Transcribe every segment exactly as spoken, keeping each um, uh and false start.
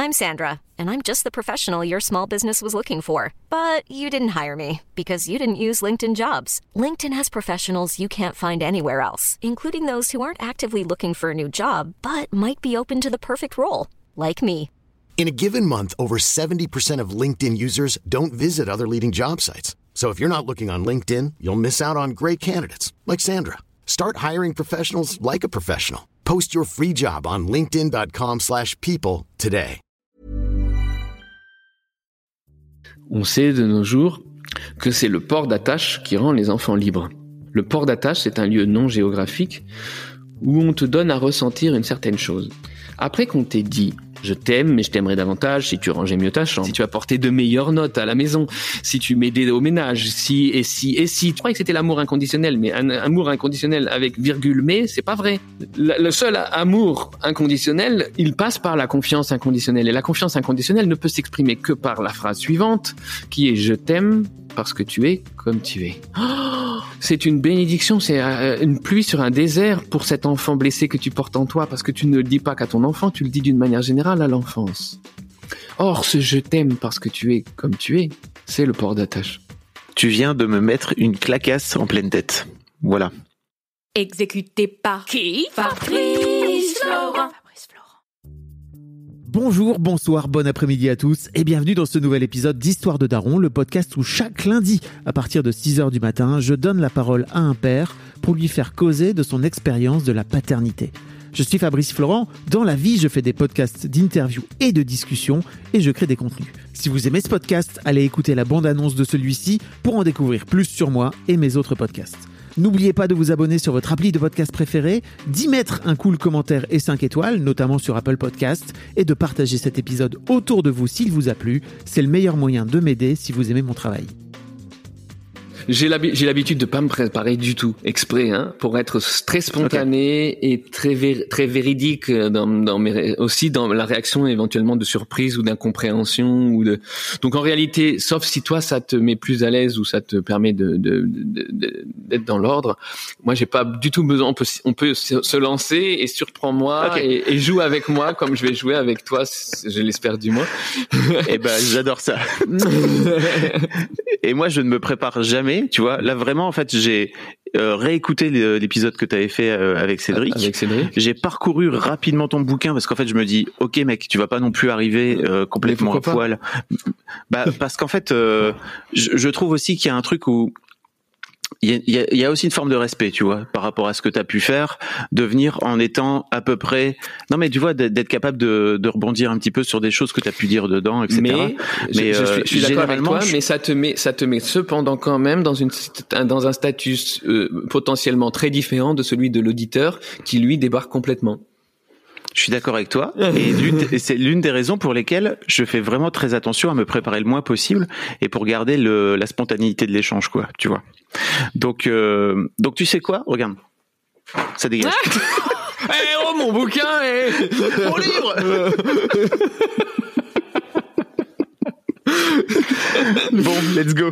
I'm Sandra, and I'm just the professional your small business was looking for. But you didn't hire me because you didn't use LinkedIn Jobs. LinkedIn has professionals you can't find anywhere else, including those who aren't actively looking for a new job, but might be open to the perfect role, like me. In a given month, over seventy percent of LinkedIn users don't visit other leading job sites. So if you're not looking on LinkedIn, you'll miss out on great candidates like Sandra. Start hiring professionals like a professional. Post your free job on linkedin.com slash people today. On sait de nos jours que c'est le port d'attache qui rend les enfants libres. Le port d'attache, c'est un lieu non géographique où on te donne à ressentir une certaine chose. Après qu'on t'ait dit « je t'aime, mais je t'aimerais davantage si tu rangeais mieux ta chambre, si tu apportais de meilleures notes à la maison, si tu m'aidais au ménage, si et si et si », tu croyais que c'était l'amour inconditionnel, mais un amour inconditionnel avec virgule « mais », c'est pas vrai. Le, le seul amour inconditionnel, il passe par la confiance inconditionnelle. Et la confiance inconditionnelle ne peut s'exprimer que par la phrase suivante, qui est « je t'aime parce que tu es comme tu es ». Oh, c'est une bénédiction, c'est une pluie sur un désert pour cet enfant blessé que tu portes en toi, parce que tu ne le dis pas qu'à ton enfant, tu le dis d'une manière générale à l'enfance. Or, ce « je t'aime parce que tu es comme tu es », c'est le port d'attache. Tu viens de me mettre une claquasse en pleine tête. Voilà. Exécuté par qui? Fabrice Florent. Bonjour, bonsoir, bon après-midi à tous et bienvenue dans ce nouvel épisode d'Histoire de Daron, le podcast où chaque lundi, à partir de six heures du matin, je donne la parole à un père pour lui faire causer de son expérience de la paternité. Je suis Fabrice Florent, dans la vie je fais des podcasts d'interviews et de discussions et je crée des contenus. Si vous aimez ce podcast, allez écouter la bande-annonce de celui-ci pour en découvrir plus sur moi et mes autres podcasts. N'oubliez pas de vous abonner sur votre appli de podcast préféré, d'y mettre un cool commentaire et cinq étoiles, notamment sur Apple Podcasts, et de partager cet épisode autour de vous s'il vous a plu. C'est le meilleur moyen de m'aider si vous aimez mon travail. J'ai, l'habi- j'ai l'habitude de pas me préparer du tout, exprès, hein, pour être très spontané okay. et très vé- très véridique dans, dans mes ré- aussi dans la réaction éventuellement de surprise ou d'incompréhension ou de. Donc en réalité, sauf si toi ça te met plus à l'aise ou ça te permet de, de, de, de d'être dans l'ordre, moi j'ai pas du tout besoin. On peut on peut se lancer et surprends-moi okay. et, et joue avec moi comme je vais jouer avec toi, je l'espère du moins. Eh ben j'adore ça. Et moi je ne me prépare jamais. Tu vois, là vraiment en fait j'ai euh, réécouté l'épisode que tu avais fait euh, avec Cédric. Avec Cédric. J'ai parcouru rapidement ton bouquin parce qu'en fait je me dis ok mec, tu vas pas non plus arriver euh, complètement à poil. Bah parce qu'en fait euh, je, je trouve aussi qu'il y a un truc où il y a, il y a, il y a aussi une forme de respect, tu vois, par rapport à ce que tu as pu faire, de venir en étant à peu près... Non, mais tu vois, d'être, d'être capable de, de rebondir un petit peu sur des choses que tu as pu dire dedans, et cetera. Mais, mais je, je, suis, je suis d'accord avec toi, je... mais ça te met, ça te met cependant quand même dans une, dans un statut euh, potentiellement très différent de celui de l'auditeur qui, lui, débarque complètement. Je suis d'accord avec toi, et, l'une, et c'est l'une des raisons pour lesquelles je fais vraiment très attention à me préparer le moins possible et pour garder le, la spontanéité de l'échange, quoi, tu vois. Donc, euh, donc tu sais quoi ? Regarde, ça dégage. Eh hey, oh mon bouquin, hey mon livre. Bon, let's go.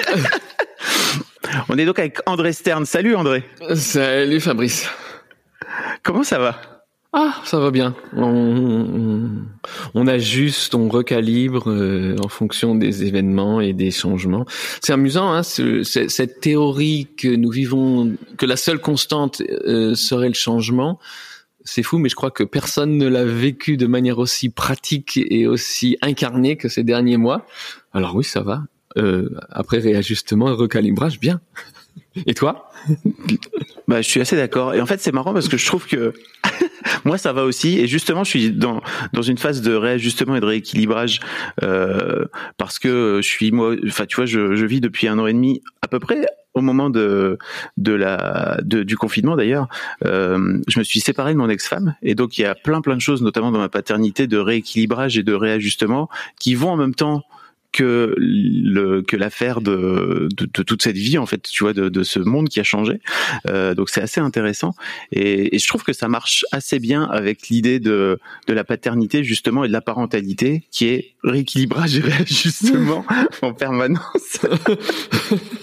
On est donc avec André Stern. Salut André. Salut Fabrice. Comment ça va ? Ah, ça va bien. On, on, on ajuste, on recalibre euh, en fonction des événements et des changements. C'est amusant, hein, ce, ce, cette théorie que nous vivons, que la seule constante euh, serait le changement. C'est fou, mais je crois que personne ne l'a vécu de manière aussi pratique et aussi incarnée que ces derniers mois. Alors oui, ça va. Euh, après réajustement et recalibrage, bien. Et toi ? Bah, je suis assez d'accord. Et en fait, c'est marrant parce que je trouve que moi, ça va aussi. Et justement, je suis dans dans une phase de réajustement et de rééquilibrage euh, parce que je suis moi. Enfin, tu vois, je, je vis depuis un an et demi à peu près au moment de de la de, du confinement d'ailleurs. Euh, je me suis séparé de mon ex-femme et donc il y a plein plein de choses, notamment dans ma paternité, de rééquilibrage et de réajustement qui vont en même temps que le que l'affaire de, de de toute cette vie en fait, tu vois, de de ce monde qui a changé. Euh, donc c'est assez intéressant et, et je trouve que ça marche assez bien avec l'idée de de la paternité justement et de la parentalité qui est rééquilibrage et réajustement en permanence.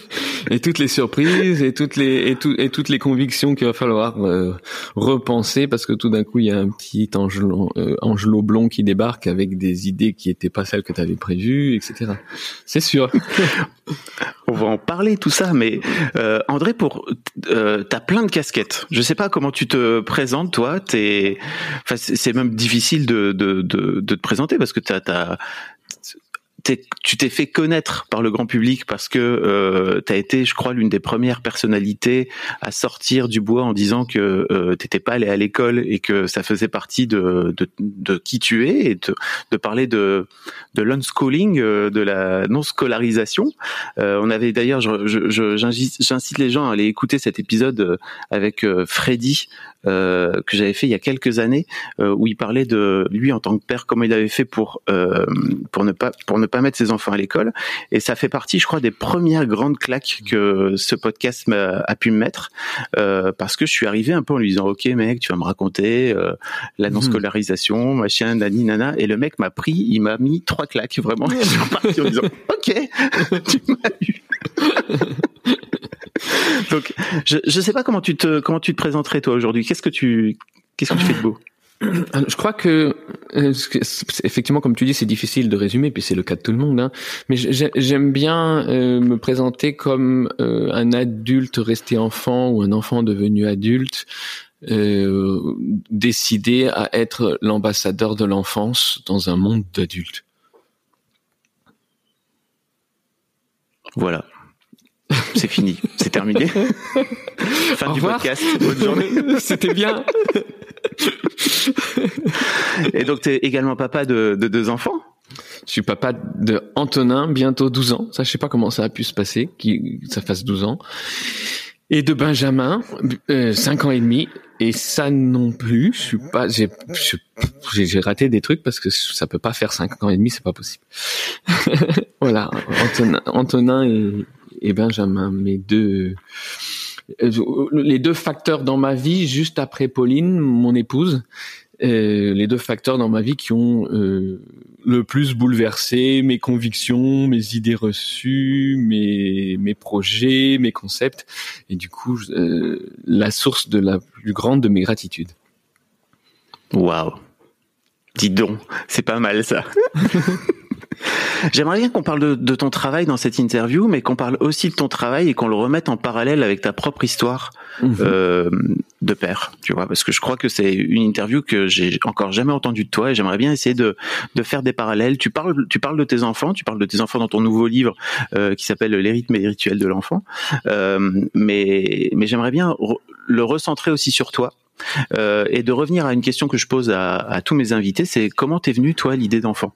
et toutes les surprises et toutes les et, tout, et toutes les convictions qu'il va falloir euh, repenser parce que tout d'un coup il y a un petit Angelo, euh, Angelo blond qui débarque avec des idées qui étaient pas celles que tu avais prévues, et cetera. C'est sûr. On va en parler tout ça, mais euh, André, pour euh, t'as plein de casquettes. Je sais pas comment tu te présentes, toi. T'es, enfin, c'est même difficile de de de, de te présenter parce que t'as t'as T'es, tu t'es fait connaître par le grand public parce que euh, tu as été, je crois, l'une des premières personnalités à sortir du bois en disant que euh, t'étais pas allé à l'école et que ça faisait partie de de, de qui tu es, et de, de parler de de l'unschooling, euh, de la non scolarisation. Euh, on avait d'ailleurs, je, je, je, j'incite, j'incite les gens à aller écouter cet épisode avec euh, Freddy. Euh, que j'avais fait il y a quelques années, euh, où il parlait de lui en tant que père, comment il avait fait pour euh, pour ne pas pour ne pas mettre ses enfants à l'école, et ça fait partie, je crois, des premières grandes claques que ce podcast m'a, a pu me mettre, euh, parce que je suis arrivé un peu en lui disant ok mec, tu vas me raconter euh, la non scolarisation, machin, nani nana, et le mec m'a pris, il m'a mis trois claques vraiment. Je suis reparti en disant ok, tu m'as eu. Donc, je je sais pas comment tu te comment tu te présenterais toi aujourd'hui. Qu'est-ce que tu qu'est-ce que tu fais de beau? Je crois que euh, effectivement, comme tu dis, c'est difficile de résumer, puis c'est le cas de tout le monde. Hein. Mais j'aime bien euh, me présenter comme euh, un adulte resté enfant ou un enfant devenu adulte, euh, décidé à être l'ambassadeur de l'enfance dans un monde d'adultes. Voilà. C'est fini, c'est terminé. Fin Au du revoir. podcast. Bonne journée. C'était bien. Et donc, t'es également papa de, de deux enfants? Je suis papa de Antonin, bientôt douze ans. Ça, je sais pas comment ça a pu se passer, qu'il ça fasse douze ans. Et de Benjamin, euh, cinq ans et demi. Et ça non plus, je suis pas, j'ai, j'ai, j'ai raté des trucs parce que ça peut pas faire cinq ans et demi, c'est pas possible. Voilà, Antonin, Antonin et, et Benjamin, mes deux, les deux facteurs dans ma vie, juste après Pauline, mon épouse, euh, les deux facteurs dans ma vie qui ont euh, le plus bouleversé mes convictions, mes idées reçues, mes mes projets, mes concepts, et du coup euh, la source de la plus grande de mes gratitudes. Waouh, dis donc, c'est pas mal ça. J'aimerais bien qu'on parle de, de ton travail dans cette interview, mais qu'on parle aussi de ton travail et qu'on le remette en parallèle avec ta propre histoire mmh. euh, de père, tu vois, parce que je crois que c'est une interview que j'ai encore jamais entendue de toi, et j'aimerais bien essayer de, de faire des parallèles. Tu parles, tu parles de tes enfants, tu parles de tes enfants dans ton nouveau livre euh, qui s'appelle Les rythmes et les rituels de l'enfant, euh, mais, mais j'aimerais bien re- le recentrer aussi sur toi. Euh, et de revenir à une question que je pose à, à tous mes invités, c'est comment t'es venue toi l'idée d'enfant?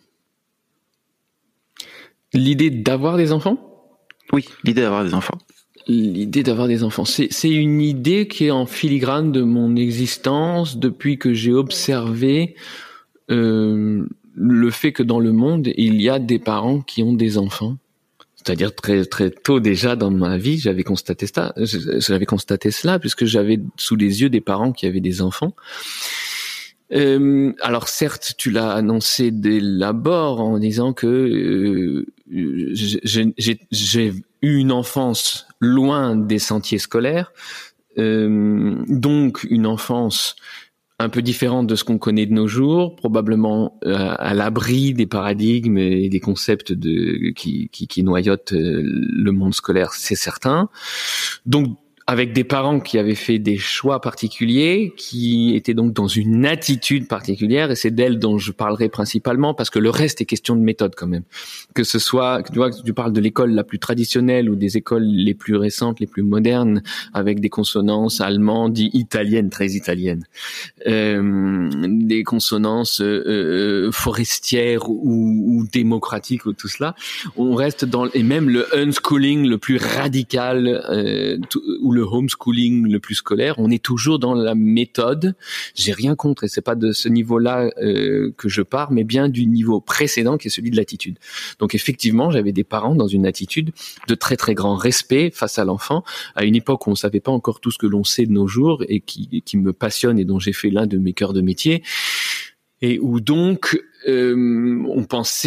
L'idée d'avoir des enfants? Oui, l'idée d'avoir des enfants. L'idée d'avoir des enfants, c'est, c'est une idée qui est en filigrane de mon existence depuis que j'ai observé euh, le fait que dans le monde, il y a des parents qui ont des enfants. C'est-à-dire très très tôt déjà dans ma vie, j'avais constaté ça, j'avais constaté cela puisque j'avais sous les yeux des parents qui avaient des enfants. Euh, alors certes, tu l'as annoncé dès l'abord en disant que euh, j'ai, j'ai, j'ai eu une enfance loin des sentiers scolaires, euh, donc une enfance un peu différente de ce qu'on connaît de nos jours, probablement euh, à l'abri des paradigmes et des concepts de qui, qui, qui noyautent euh, le monde scolaire, c'est certain. Donc avec des parents qui avaient fait des choix particuliers, qui étaient donc dans une attitude particulière, et c'est d'elles dont je parlerai principalement, parce que le reste est question de méthode quand même. Que ce soit, tu vois, que tu parles de l'école la plus traditionnelle ou des écoles les plus récentes, les plus modernes, avec des consonances allemandes, italiennes, très italiennes, euh, des consonances euh, forestières ou, ou démocratiques ou tout cela. On reste dans, et même le unschooling le plus radical, euh, tout, ou le homeschooling le plus scolaire, on est toujours dans la méthode. J'ai rien contre, et c'est pas de ce niveau-là euh, que je pars, mais bien du niveau précédent qui est celui de l'attitude. Donc effectivement, j'avais des parents dans une attitude de très très grand respect face à l'enfant, à une époque où on savait pas encore tout ce que l'on sait de nos jours et qui, qui me passionne et dont j'ai fait l'un de mes cœurs de métier, et où donc euh, on pensait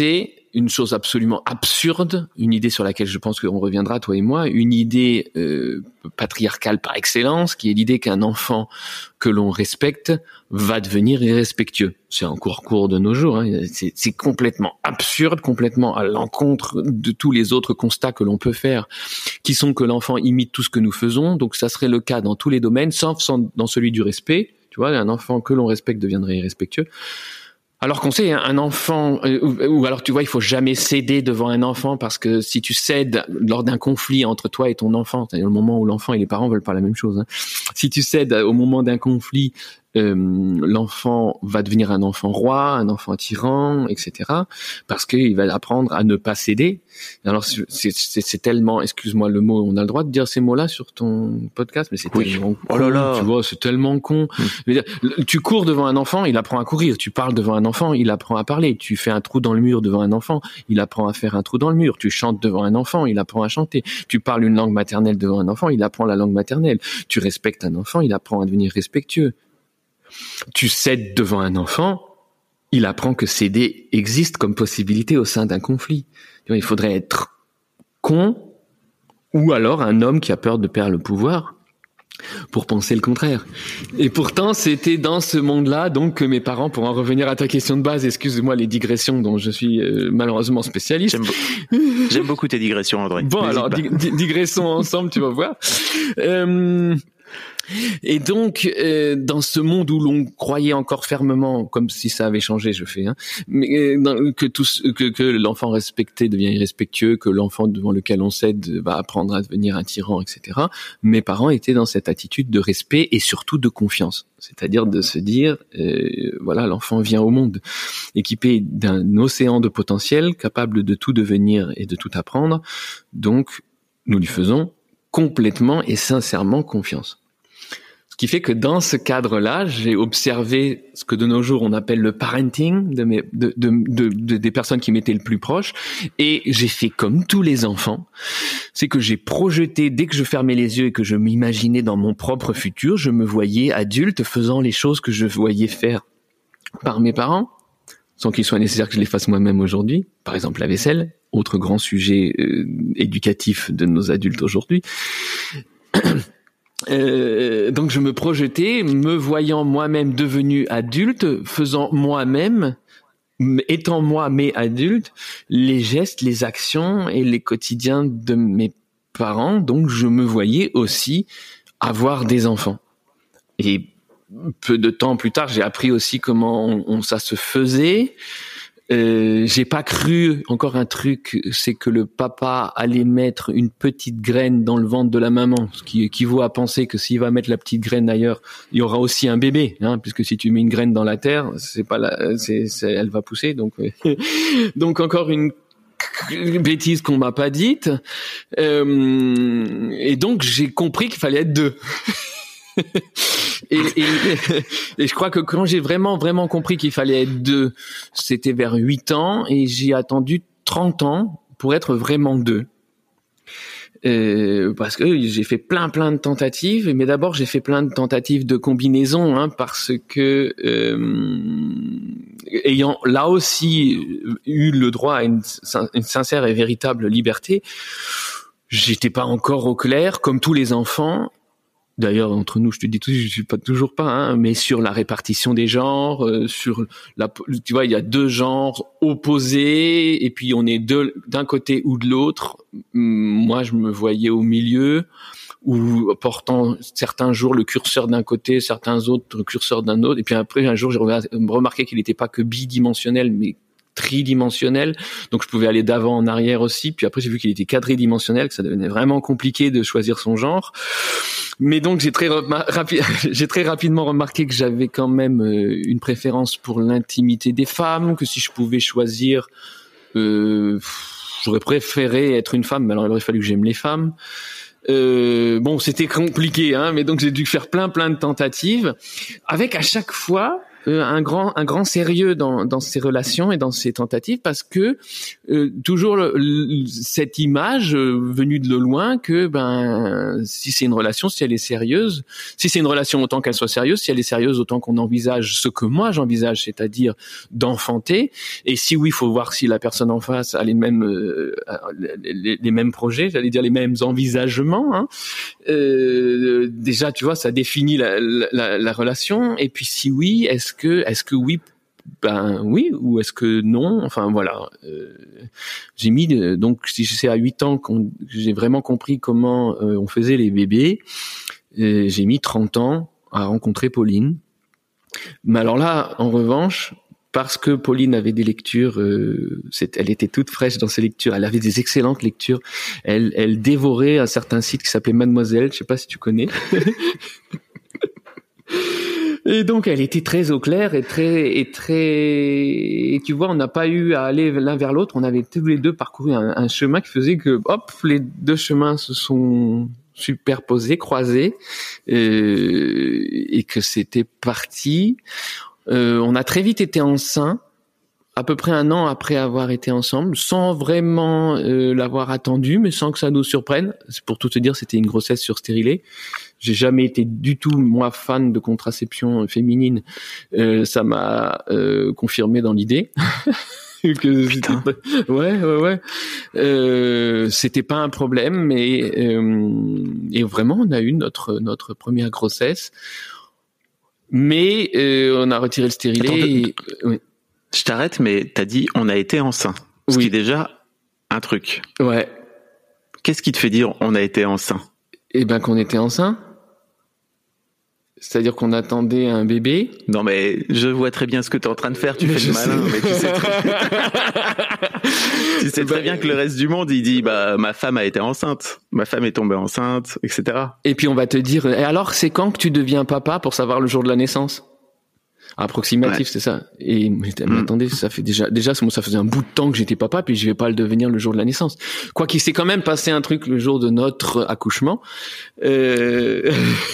une chose absolument absurde, une idée sur laquelle je pense qu'on reviendra, toi et moi, une idée euh, patriarcale par excellence, qui est l'idée qu'un enfant que l'on respecte va devenir irrespectueux. C'est encore cours de nos jours, hein. c'est, c'est complètement absurde, complètement à l'encontre de tous les autres constats que l'on peut faire, qui sont que l'enfant imite tout ce que nous faisons, donc ça serait le cas dans tous les domaines, sauf dans celui du respect. Tu vois, un enfant que l'on respecte deviendrait irrespectueux. Alors qu'on sait, un enfant, euh, ou, ou alors tu vois, il faut jamais céder devant un enfant, parce que si tu cèdes lors d'un conflit entre toi et ton enfant, c'est-à-dire le moment où l'enfant et les parents veulent pas la même chose, hein, si tu cèdes au moment d'un conflit, euh, l'enfant va devenir un enfant roi, un enfant tyran, et cetera, parce qu'il va apprendre à ne pas céder. Alors c'est, c'est, c'est tellement, excuse-moi le mot, on a le droit de dire ces mots-là sur ton podcast, mais c'est oui. tellement con, oh là là. Tu vois, c'est tellement con. Mmh. Je veux dire, tu cours devant un enfant, il apprend à courir. Tu parles devant un enfant, il apprend à parler. Tu fais un trou dans le mur devant un enfant, il apprend à faire un trou dans le mur. Tu chantes devant un enfant, il apprend à chanter. Tu parles une langue maternelle devant un enfant, il apprend la langue maternelle. Tu respectes un enfant, il apprend à devenir respectueux. Tu cèdes devant un enfant, il apprend que céder existe comme possibilité au sein d'un conflit. Il faudrait être con, ou alors un homme qui a peur de perdre le pouvoir, pour penser le contraire. Et pourtant, c'était dans ce monde-là, donc, que mes parents, pour en revenir à ta question de base, excuse-moi les digressions dont je suis euh, malheureusement spécialiste. J'aime, be- J'aime beaucoup tes digressions, André. Bon, N'hésite alors, dig- dig- digressons ensemble, tu vas voir. Euh... Et donc, euh, dans ce monde où l'on croyait encore fermement, comme si ça avait changé, je fais, hein, mais euh, dans, que, tout, que, que l'enfant respecté devient irrespectueux, que l'enfant devant lequel on cède va apprendre à devenir un tyran, et cetera. Mes parents étaient dans cette attitude de respect et surtout de confiance, c'est-à-dire de se dire, euh, voilà, l'enfant vient au monde équipé d'un océan de potentiel, capable de tout devenir et de tout apprendre, donc nous lui faisons complètement et sincèrement confiance. Ce qui fait que dans ce cadre-là, j'ai observé ce que de nos jours on appelle le parenting de mes, de, de, de, de, des personnes qui m'étaient le plus proches, et j'ai fait comme tous les enfants, c'est que j'ai projeté, dès que je fermais les yeux et que je m'imaginais dans mon propre futur, je me voyais adulte faisant les choses que je voyais faire par mes parents, sans qu'il soit nécessaire que je les fasse moi-même aujourd'hui. Par exemple la vaisselle, autre grand sujet euh, éducatif de nos adultes aujourd'hui. Euh, donc je me projetais, me voyant moi-même devenu adulte, faisant moi-même, étant moi mais adulte, les gestes, les actions et les quotidiens de mes parents. Donc je me voyais aussi avoir des enfants. Et peu de temps plus tard, j'ai appris aussi comment on, on, ça se faisait. Euh, j'ai pas cru, encore un truc, c'est que le papa allait mettre une petite graine dans le ventre de la maman, ce qui équivaut à penser que s'il va mettre la petite graine ailleurs, il y aura aussi un bébé, hein, puisque si tu mets une graine dans la terre, c'est pas la, c'est, c'est elle va pousser, donc, donc encore une bêtise qu'on m'a pas dite, euh, et donc j'ai compris qu'il fallait être deux. et, et, et je crois que quand j'ai vraiment vraiment compris qu'il fallait être deux, c'était vers huit ans, et j'ai attendu trente ans pour être vraiment deux. Euh, parce que j'ai fait plein plein de tentatives, mais d'abord j'ai fait plein de tentatives de combinaison, hein, parce que euh, ayant là aussi eu le droit à une, une sincère et véritable liberté, j'étais pas encore au clair, comme tous les enfants. D'ailleurs, entre nous, je te dis tout, je suis pas toujours pas, hein, mais sur la répartition des genres, euh, sur la, tu vois, il y a deux genres opposés, et puis on est deux, d'un côté ou de l'autre. Moi, je me voyais au milieu, ou portant certains jours le curseur d'un côté, certains autres le curseur d'un autre. Et puis après, un jour, j'ai remarqué qu'il n'était pas que bidimensionnel, mais tridimensionnel, donc je pouvais aller d'avant en arrière aussi. Puis après j'ai vu qu'il était quadridimensionnel, que ça devenait vraiment compliqué de choisir son genre. Mais donc j'ai très rapi- j'ai très rapidement remarqué que j'avais quand même euh, une préférence pour l'intimité des femmes, que si je pouvais choisir, euh, j'aurais préféré être une femme, mais alors il aurait fallu que j'aime les femmes. Euh, bon, c'était compliqué, hein, mais donc j'ai dû faire plein plein de tentatives, avec à chaque fois euh, un grand un grand sérieux dans dans ces relations et dans ces tentatives parce que euh, toujours le, le, cette image euh, venue de loin que ben si c'est une relation, si elle est sérieuse, si c'est une relation autant qu'elle soit sérieuse, si elle est sérieuse autant qu'on envisage ce que moi j'envisage, c'est-à-dire d'enfanter. Et si oui, il faut voir si la personne en face a les mêmes euh, les, les mêmes projets, j'allais dire les mêmes envisagements. Hein. Euh, déjà, tu vois, ça définit la, la, la relation. Et puis, si oui, est-ce que, est-ce que oui, ben oui, ou est-ce que non. Enfin voilà. Euh, j'ai mis donc si c'est à huit ans qu'on, que j'ai vraiment compris comment euh, on faisait les bébés. Euh, j'ai mis trente ans à rencontrer Pauline. Mais alors là, en revanche. Parce que Pauline avait des lectures, euh, c'est, elle était toute fraîche dans ses lectures, elle avait des excellentes lectures, elle, elle dévorait un certain site qui s'appelait Mademoiselle, je sais pas si tu connais. Et donc elle était très au clair et très et très et tu vois on n'a pas eu à aller l'un vers l'autre, on avait tous les deux parcouru un, un chemin qui faisait que hop les deux chemins se sont superposés, croisés euh, et que c'était parti. Euh, on a très vite été enceints, à peu près un an après avoir été ensemble, sans vraiment euh, l'avoir attendu, mais sans que ça nous surprenne. Pour tout te dire, c'était une grossesse sur stérilet. J'ai jamais été du tout, moi, fan de contraception féminine. Euh, ça m'a euh, confirmé dans l'idée. que Putain. Ouais, ouais, ouais. Euh, c'était pas un problème, mais euh, et vraiment, on a eu notre notre première grossesse. Mais euh, on a retiré le stérilet. Attends, et, euh, oui. Je t'arrête, mais t'as dit on a été enceint. Ce Oui. qui est déjà un truc. Ouais. Qu'est-ce qui te fait dire on a été enceint? Eh ben qu'on était enceint. C'est-à-dire qu'on attendait un bébé. Non mais je vois très bien ce que t'es en train de faire. Tu mais fais le malin, mais tu sais très, tu sais très bien que le reste du monde il dit bah ma femme a été enceinte, ma femme est tombée enceinte, et cetera. Et puis on va te dire et alors c'est quand que tu deviens papa pour savoir le jour de la naissance? Approximatif, ouais. C'est ça. Et mais, mais mmh. attendez, ça fait déjà déjà ça faisait un bout de temps que j'étais papa, puis je vais pas le devenir le jour de la naissance. Quoi qu'il s'est quand même passé un truc le jour de notre accouchement. Euh...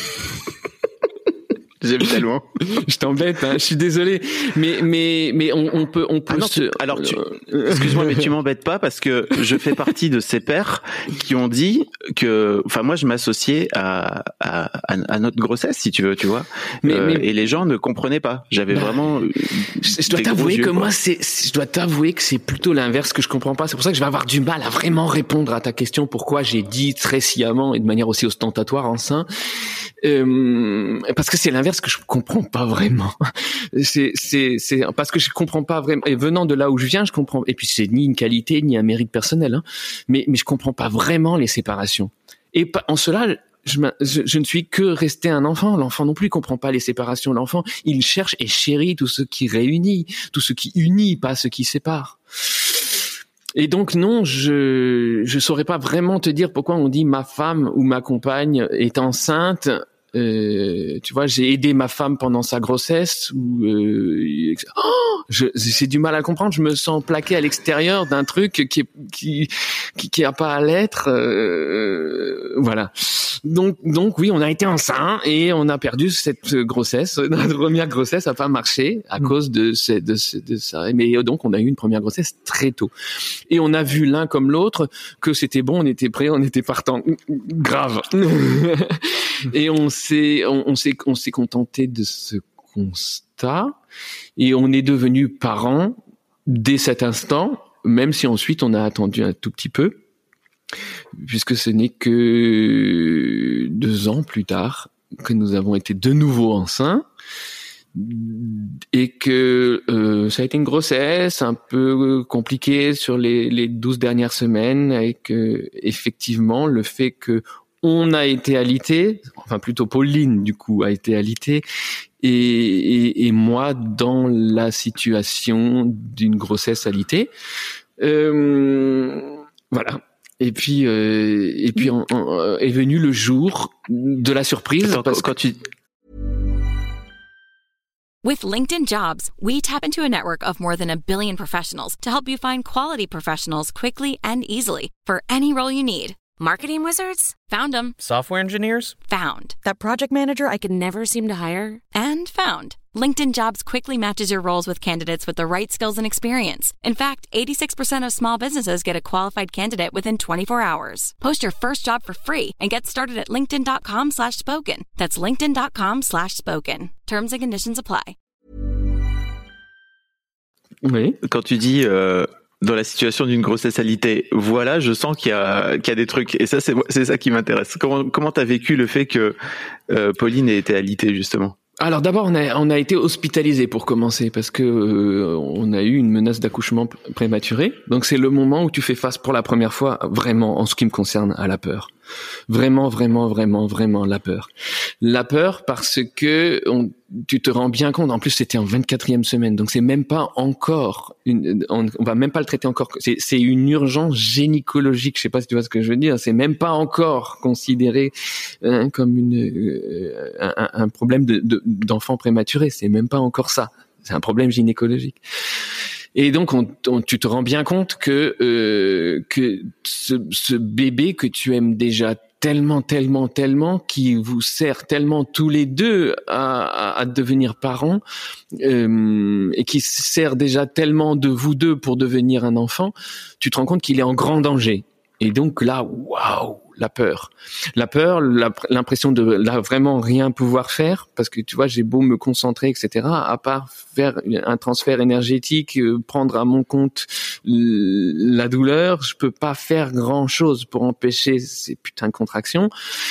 J'aime tellement. Je t'embête, hein, je suis désolé, mais mais mais on, on peut on peut. Ah non, se... Alors tu... excuse-moi, mais tu m'embêtes pas parce que je fais partie de ces pères qui ont dit que, enfin moi je m'associais à, à à notre grossesse si tu veux, tu vois. Mais, euh, mais... Et les gens ne comprenaient pas. J'avais bah, vraiment. Je, je dois t'avouer yeux, que quoi. moi c'est, je dois t'avouer que c'est plutôt l'inverse que je comprends pas. C'est pour ça que je vais avoir du mal à vraiment répondre à ta question. Pourquoi j'ai dit très sciemment et de manière aussi ostentatoire enceint. Euh, parce que c'est l'inverse que je comprends pas vraiment. C'est, c'est, c'est parce que je comprends pas vraiment. Et venant de là où je viens, je comprends. Et puis c'est ni une qualité ni un mérite personnel, hein. Mais mais je comprends pas vraiment les séparations. Et en cela, je, je, je ne suis que resté un enfant. L'enfant non plus comprend pas les séparations. L'enfant, il cherche et chérit tout ce qui réunit, tout ce qui unit, pas ce qui sépare. Et donc non, je je saurais pas vraiment te dire pourquoi on dit ma femme ou ma compagne est enceinte. Euh, tu vois, j'ai aidé ma femme pendant sa grossesse. Ou euh, oh, je, c'est du mal à comprendre. Je me sens plaqué à l'extérieur d'un truc qui est, qui qui qui a pas à l'être. Euh, voilà. Donc donc oui, on a été enceint et on a perdu cette grossesse. Notre première grossesse a pas marché à mmh. cause de ce, de ce, de ça. Mais donc on a eu une première grossesse très tôt et on a vu l'un comme l'autre que c'était bon, on était prêt, on était partant. Grave. Et on s'est, on, on s'est, on s'est contenté de ce constat et on est devenus parents dès cet instant, même si ensuite on a attendu un tout petit peu, puisque ce n'est que deux ans plus tard que nous avons été de nouveau enceints et que euh, ça a été une grossesse un peu compliquée sur les, les douze dernières semaines et que effectivement le fait que on a été alité, enfin plutôt Pauline du coup a été alitée et, et, et moi dans la situation d'une grossesse alitée. Euh, voilà. Et puis euh, et puis on, on, est venu le jour de la surprise. Attends, parce quand que tu With LinkedIn Jobs, we tap into a network of more than a billion professionals to help you find quality professionals quickly and easily for any role you need. Marketing wizards? Found them. Software engineers? Found. That project manager I could never seem to hire? And found. LinkedIn Jobs quickly matches your roles with candidates with the right skills and experience. In fact, eighty-six percent of small businesses get a qualified candidate within twenty-four hours. Post your first job for free and get started at linkedin.com slash spoken. That's linkedin.com slash spoken. Terms and conditions apply. Oui. Quand tu dis euh, dans la situation d'une grossesse alitée, voilà, je sens qu'il y a qu'il y a des trucs. Et ça, c'est c'est ça qui m'intéresse. Comment comment t'as vécu le fait que euh, Pauline ait été alitée justement? Alors d'abord, on a, on a été hospitalisé pour commencer parce que euh, on a eu une menace d'accouchement prématuré. Donc c'est le moment où tu fais face pour la première fois, vraiment, en ce qui me concerne, à la peur. Vraiment, vraiment, vraiment, vraiment la peur. La peur parce que on, tu te rends bien compte. En plus, c'était en vingt-quatrième semaine, donc c'est même pas encore une. On, on va même pas le traiter encore. C'est, c'est une urgence gynécologique. Je sais pas si tu vois ce que je veux dire. C'est même pas encore considéré hein, comme une euh, un, un problème de, de, d'enfant prématuré. C'est même pas encore ça. C'est un problème gynécologique. Et donc, on, on, tu te rends bien compte que euh, que ce, ce bébé que tu aimes déjà tellement, tellement, tellement, qui vous sert tellement tous les deux à, à, à devenir parents, euh, et qui sert déjà tellement de vous deux pour devenir un enfant, tu te rends compte qu'il est en grand danger. Et donc là, waouh, la peur. La peur, la, l'impression de là vraiment rien pouvoir faire, parce que tu vois, j'ai beau me concentrer, et cetera, à part faire un transfert énergétique, euh, prendre à mon compte la douleur, je peux pas faire grand-chose pour empêcher ces putains de contractions.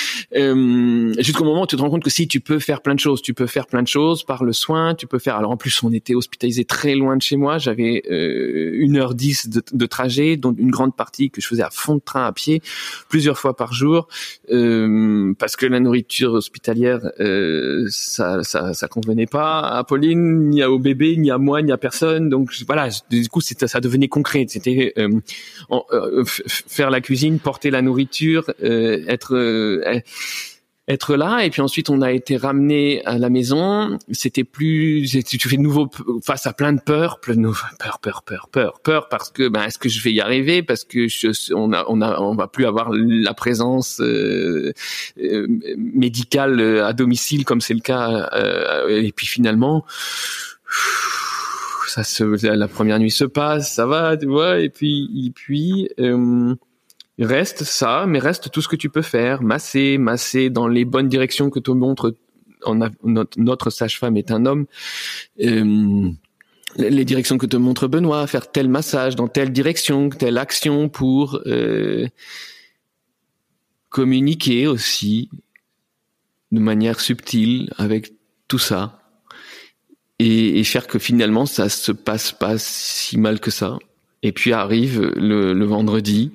Euh, jusqu'au moment où tu te rends compte que si, tu peux faire plein de choses. Tu peux faire plein de choses par le soin, tu peux faire... Alors en plus, on était hospitalisé très loin de chez moi, j'avais euh, une heure dix de, de trajet, dont une grande partie que je faisais à fond de train à pied, plusieurs fois par jour, euh, parce que la nourriture hospitalière, euh, ça, ça, ça convenait pas à Pauline, ni au bébé, ni à moi, ni à personne. Donc voilà, du coup, c'était, ça devenait concret. C'était euh, en, euh, f- faire la cuisine, porter la nourriture, euh, être euh, être là. Et puis ensuite, on a été ramené à la maison. C'était plus, tu fais de nouveau face à plein de peurs, plein de peur, peur, peur, peur, peur, parce que ben est-ce que je vais y arriver, parce que je, on a, on a, on va plus avoir la présence euh, euh, médicale à domicile comme c'est le cas. Euh, et puis finalement, ça se, la première nuit se passe, ça va, tu vois. Et puis, et puis. Euh, Reste ça, mais reste tout ce que tu peux faire, masser, masser dans les bonnes directions que te montre. On a, notre, notre sage-femme est un homme. Euh, les directions que te montre Benoît, faire tel massage dans telle direction, telle action pour euh, communiquer aussi de manière subtile avec tout ça et, et faire que finalement ça se passe pas si mal que ça. Et puis arrive le, le vendredi.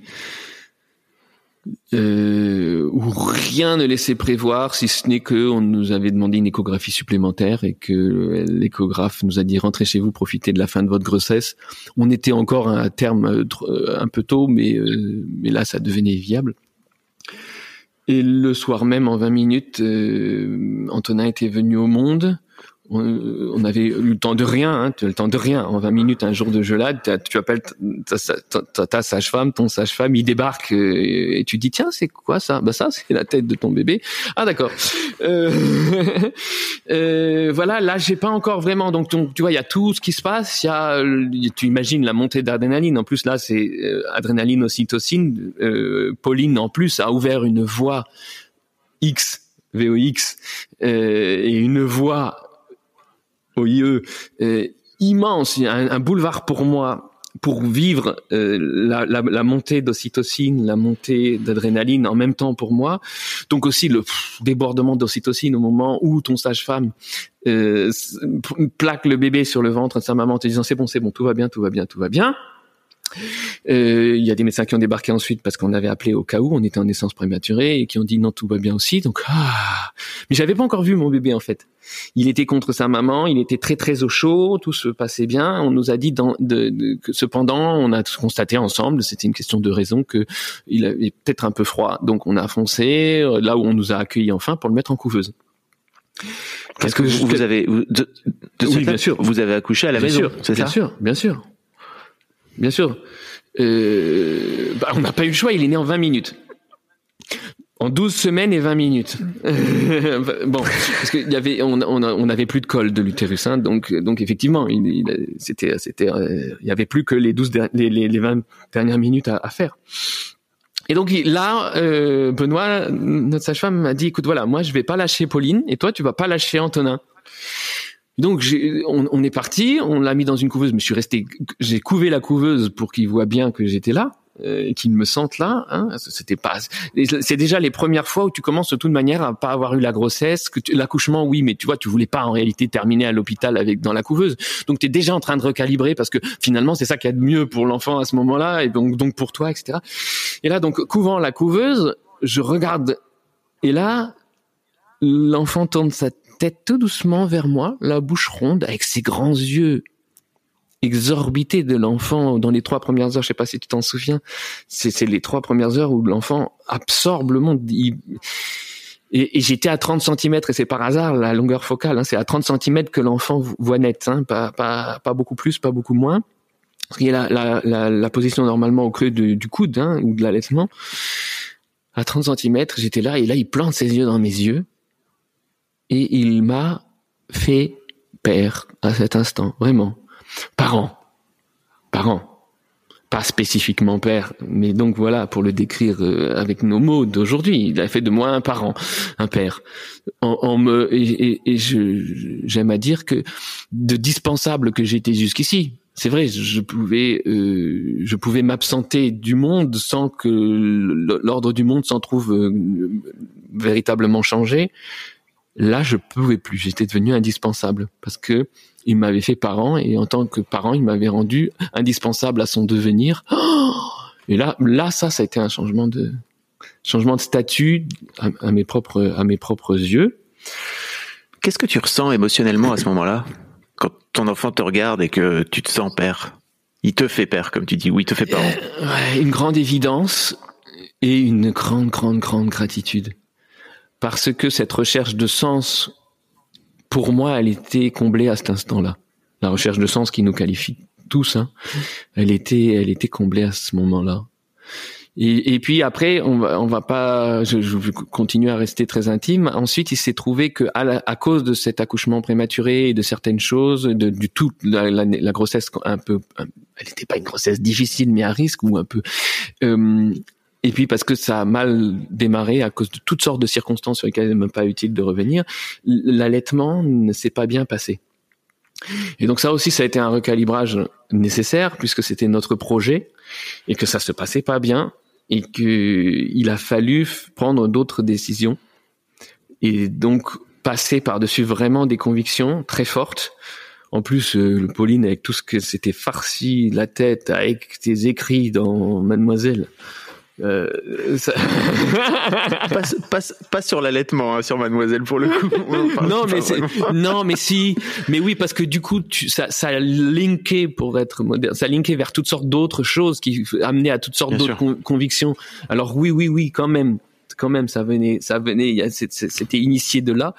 Euh, où rien ne laissait prévoir, si ce n'est que on nous avait demandé une échographie supplémentaire et que l'échographe nous a dit rentrez chez vous, profitez de la fin de votre grossesse. On était encore à un terme un peu tôt, mais mais là ça devenait viable. Et le soir même, en vingt minutes, euh, Antonin était venu au monde. On, on avait eu le temps de rien, hein, tu as le temps de rien. En vingt minutes, un jour de gelade, tu appelles ta, ta, ta, ta sage-femme, ton sage-femme, il débarque et, et tu dis tiens, c'est quoi ça? Bah ça, c'est la tête de ton bébé. Ah d'accord. Euh, euh, voilà, là j'ai pas encore vraiment. Donc ton, tu vois, il y a tout ce qui se passe. Il y a, tu imagines la montée d'adrénaline. En plus là, c'est euh, adrénaline, ocytocine. Euh, Pauline en plus a ouvert une voie X, V O X, euh, et une voie O I E euh, immense, un, un boulevard pour moi pour vivre euh, la, la, la montée d'ocytocine, la montée d'adrénaline en même temps pour moi. Donc aussi le pff, débordement d'ocytocine au moment où ton sage-femme euh, plaque le bébé sur le ventre de sa maman en te disant c'est bon, c'est bon, tout va bien, tout va bien, tout va bien. Euh, il y a des médecins qui ont débarqué ensuite parce qu'on avait appelé au cas où on était en naissance prématurée et qui ont dit non, tout va bien aussi. Donc ah, mais j'avais pas encore vu mon bébé en fait. Il était contre sa maman, il était très très au chaud, tout se passait bien. On nous a dit dans, de, de, que cependant, on a constaté ensemble, c'était une question de raison, que il avait peut-être un peu froid. Donc on a foncé là où on nous a accueillis enfin pour le mettre en couveuse. Qu'est-ce que vous, vous avez de, de oui, bien sûr, vous avez accouché à la bien maison, sûr, c'est bien ça? sûr, bien sûr. Bien sûr. Euh, bah, on n'a pas eu le choix, il est né en vingt minutes. En douze semaines et vingt minutes. Bon, parce qu'il y avait, on, on, on avait plus de col de l'utérus, hein, donc, donc effectivement, il, il, c'était, c'était, euh, il y avait plus que les douze, les, les, les vingt dernières minutes à, à faire. Et donc là, euh, Benoît, notre sage-femme, m'a dit, écoute, voilà, moi je vais pas lâcher Pauline, et toi tu vas pas lâcher Antonin. Donc j'ai, on, on est parti, on l'a mis dans une couveuse. Je me suis resté, j'ai couvé la couveuse pour qu'il voit bien que j'étais là. Euh, qu'ils me sentent là, hein, c'était pas, c'est déjà les premières fois où tu commences de toute manière à pas avoir eu la grossesse, que tu, l'accouchement oui, mais tu vois, tu voulais pas en réalité terminer à l'hôpital avec dans la couveuse, donc t'es déjà en train de recalibrer parce que finalement c'est ça qu'il y a de mieux pour l'enfant à ce moment-là et donc donc pour toi, et cetera. Et là donc couvant la couveuse, je regarde et là l'enfant tourne sa tête tout doucement vers moi, la bouche ronde avec ses grands yeux exorbité de l'enfant dans les trois premières heures, je sais pas si tu t'en souviens, c'est, c'est les trois premières heures où l'enfant absorbe le monde. Il, et, et j'étais à trente centimètres et c'est par hasard la longueur focale, hein, c'est à trente centimètres que l'enfant voit net, hein, pas, pas, pas beaucoup plus, pas beaucoup moins. Parce qu'il y a la, la, la, la position normalement au creux de, du coude, hein, ou de l'allaitement. À trente centimètres, j'étais là et là il plante ses yeux dans mes yeux et il m'a fait peur à cet instant, vraiment. Parent, parent, pas spécifiquement père, mais donc voilà, pour le décrire euh, avec nos mots d'aujourd'hui, il a fait de moi un parent, un père. En, en me, et, et, et je, j'aime à dire que de dispensable que j'étais jusqu'ici, c'est vrai, je pouvais, euh, je pouvais m'absenter du monde sans que l'ordre du monde s'en trouve euh, véritablement changé. Là, je pouvais plus, j'étais devenu indispensable parce que il m'avait fait parent et en tant que parent, il m'avait rendu indispensable à son devenir. Oh et là, là, ça, ça a été un changement de changement de statut à, à mes propres à mes propres yeux. Qu'est-ce que tu ressens émotionnellement à ce moment-là, quand ton enfant te regarde et que tu te sens père? Il te fait père, comme tu dis, ou il te fait parent? Euh, ouais, une grande évidence et une grande, grande, grande gratitude. Parce que cette recherche de sens, pour moi, elle était comblée à cet instant-là. La recherche de sens qui nous qualifie tous, hein, elle était, elle était comblée à ce moment-là. Et, et puis après, on va, on va pas, je, je vais continuer à rester très intime. Ensuite, il s'est trouvé que à, la, à cause de cet accouchement prématuré et de certaines choses, de, du tout, la, la, la grossesse un peu, elle n'était pas une grossesse difficile mais à risque ou un peu. Euh, Et puis parce que ça a mal démarré à cause de toutes sortes de circonstances sur lesquelles il n'est même pas utile de revenir, l'allaitement ne s'est pas bien passé. Et donc ça aussi, ça a été un recalibrage nécessaire puisque c'était notre projet et que ça se passait pas bien et qu'il a fallu prendre d'autres décisions et donc passer par-dessus vraiment des convictions très fortes. En plus, euh, Pauline, avec tout ce que c'était farci la tête avec tes écrits dans Mademoiselle. Euh, ça... pas, pas, pas sur l'allaitement, hein, sur Mademoiselle pour le coup. non, mais c'est, non, mais si, mais oui, parce que du coup, tu, ça, ça a linké pour être moderne, ça a linké vers toutes sortes d'autres choses qui amenaient à toutes sortes Bien d'autres con, convictions. Alors oui, oui, oui, quand même. Quand même, ça venait, ça venait, il y a, c'était initié de là.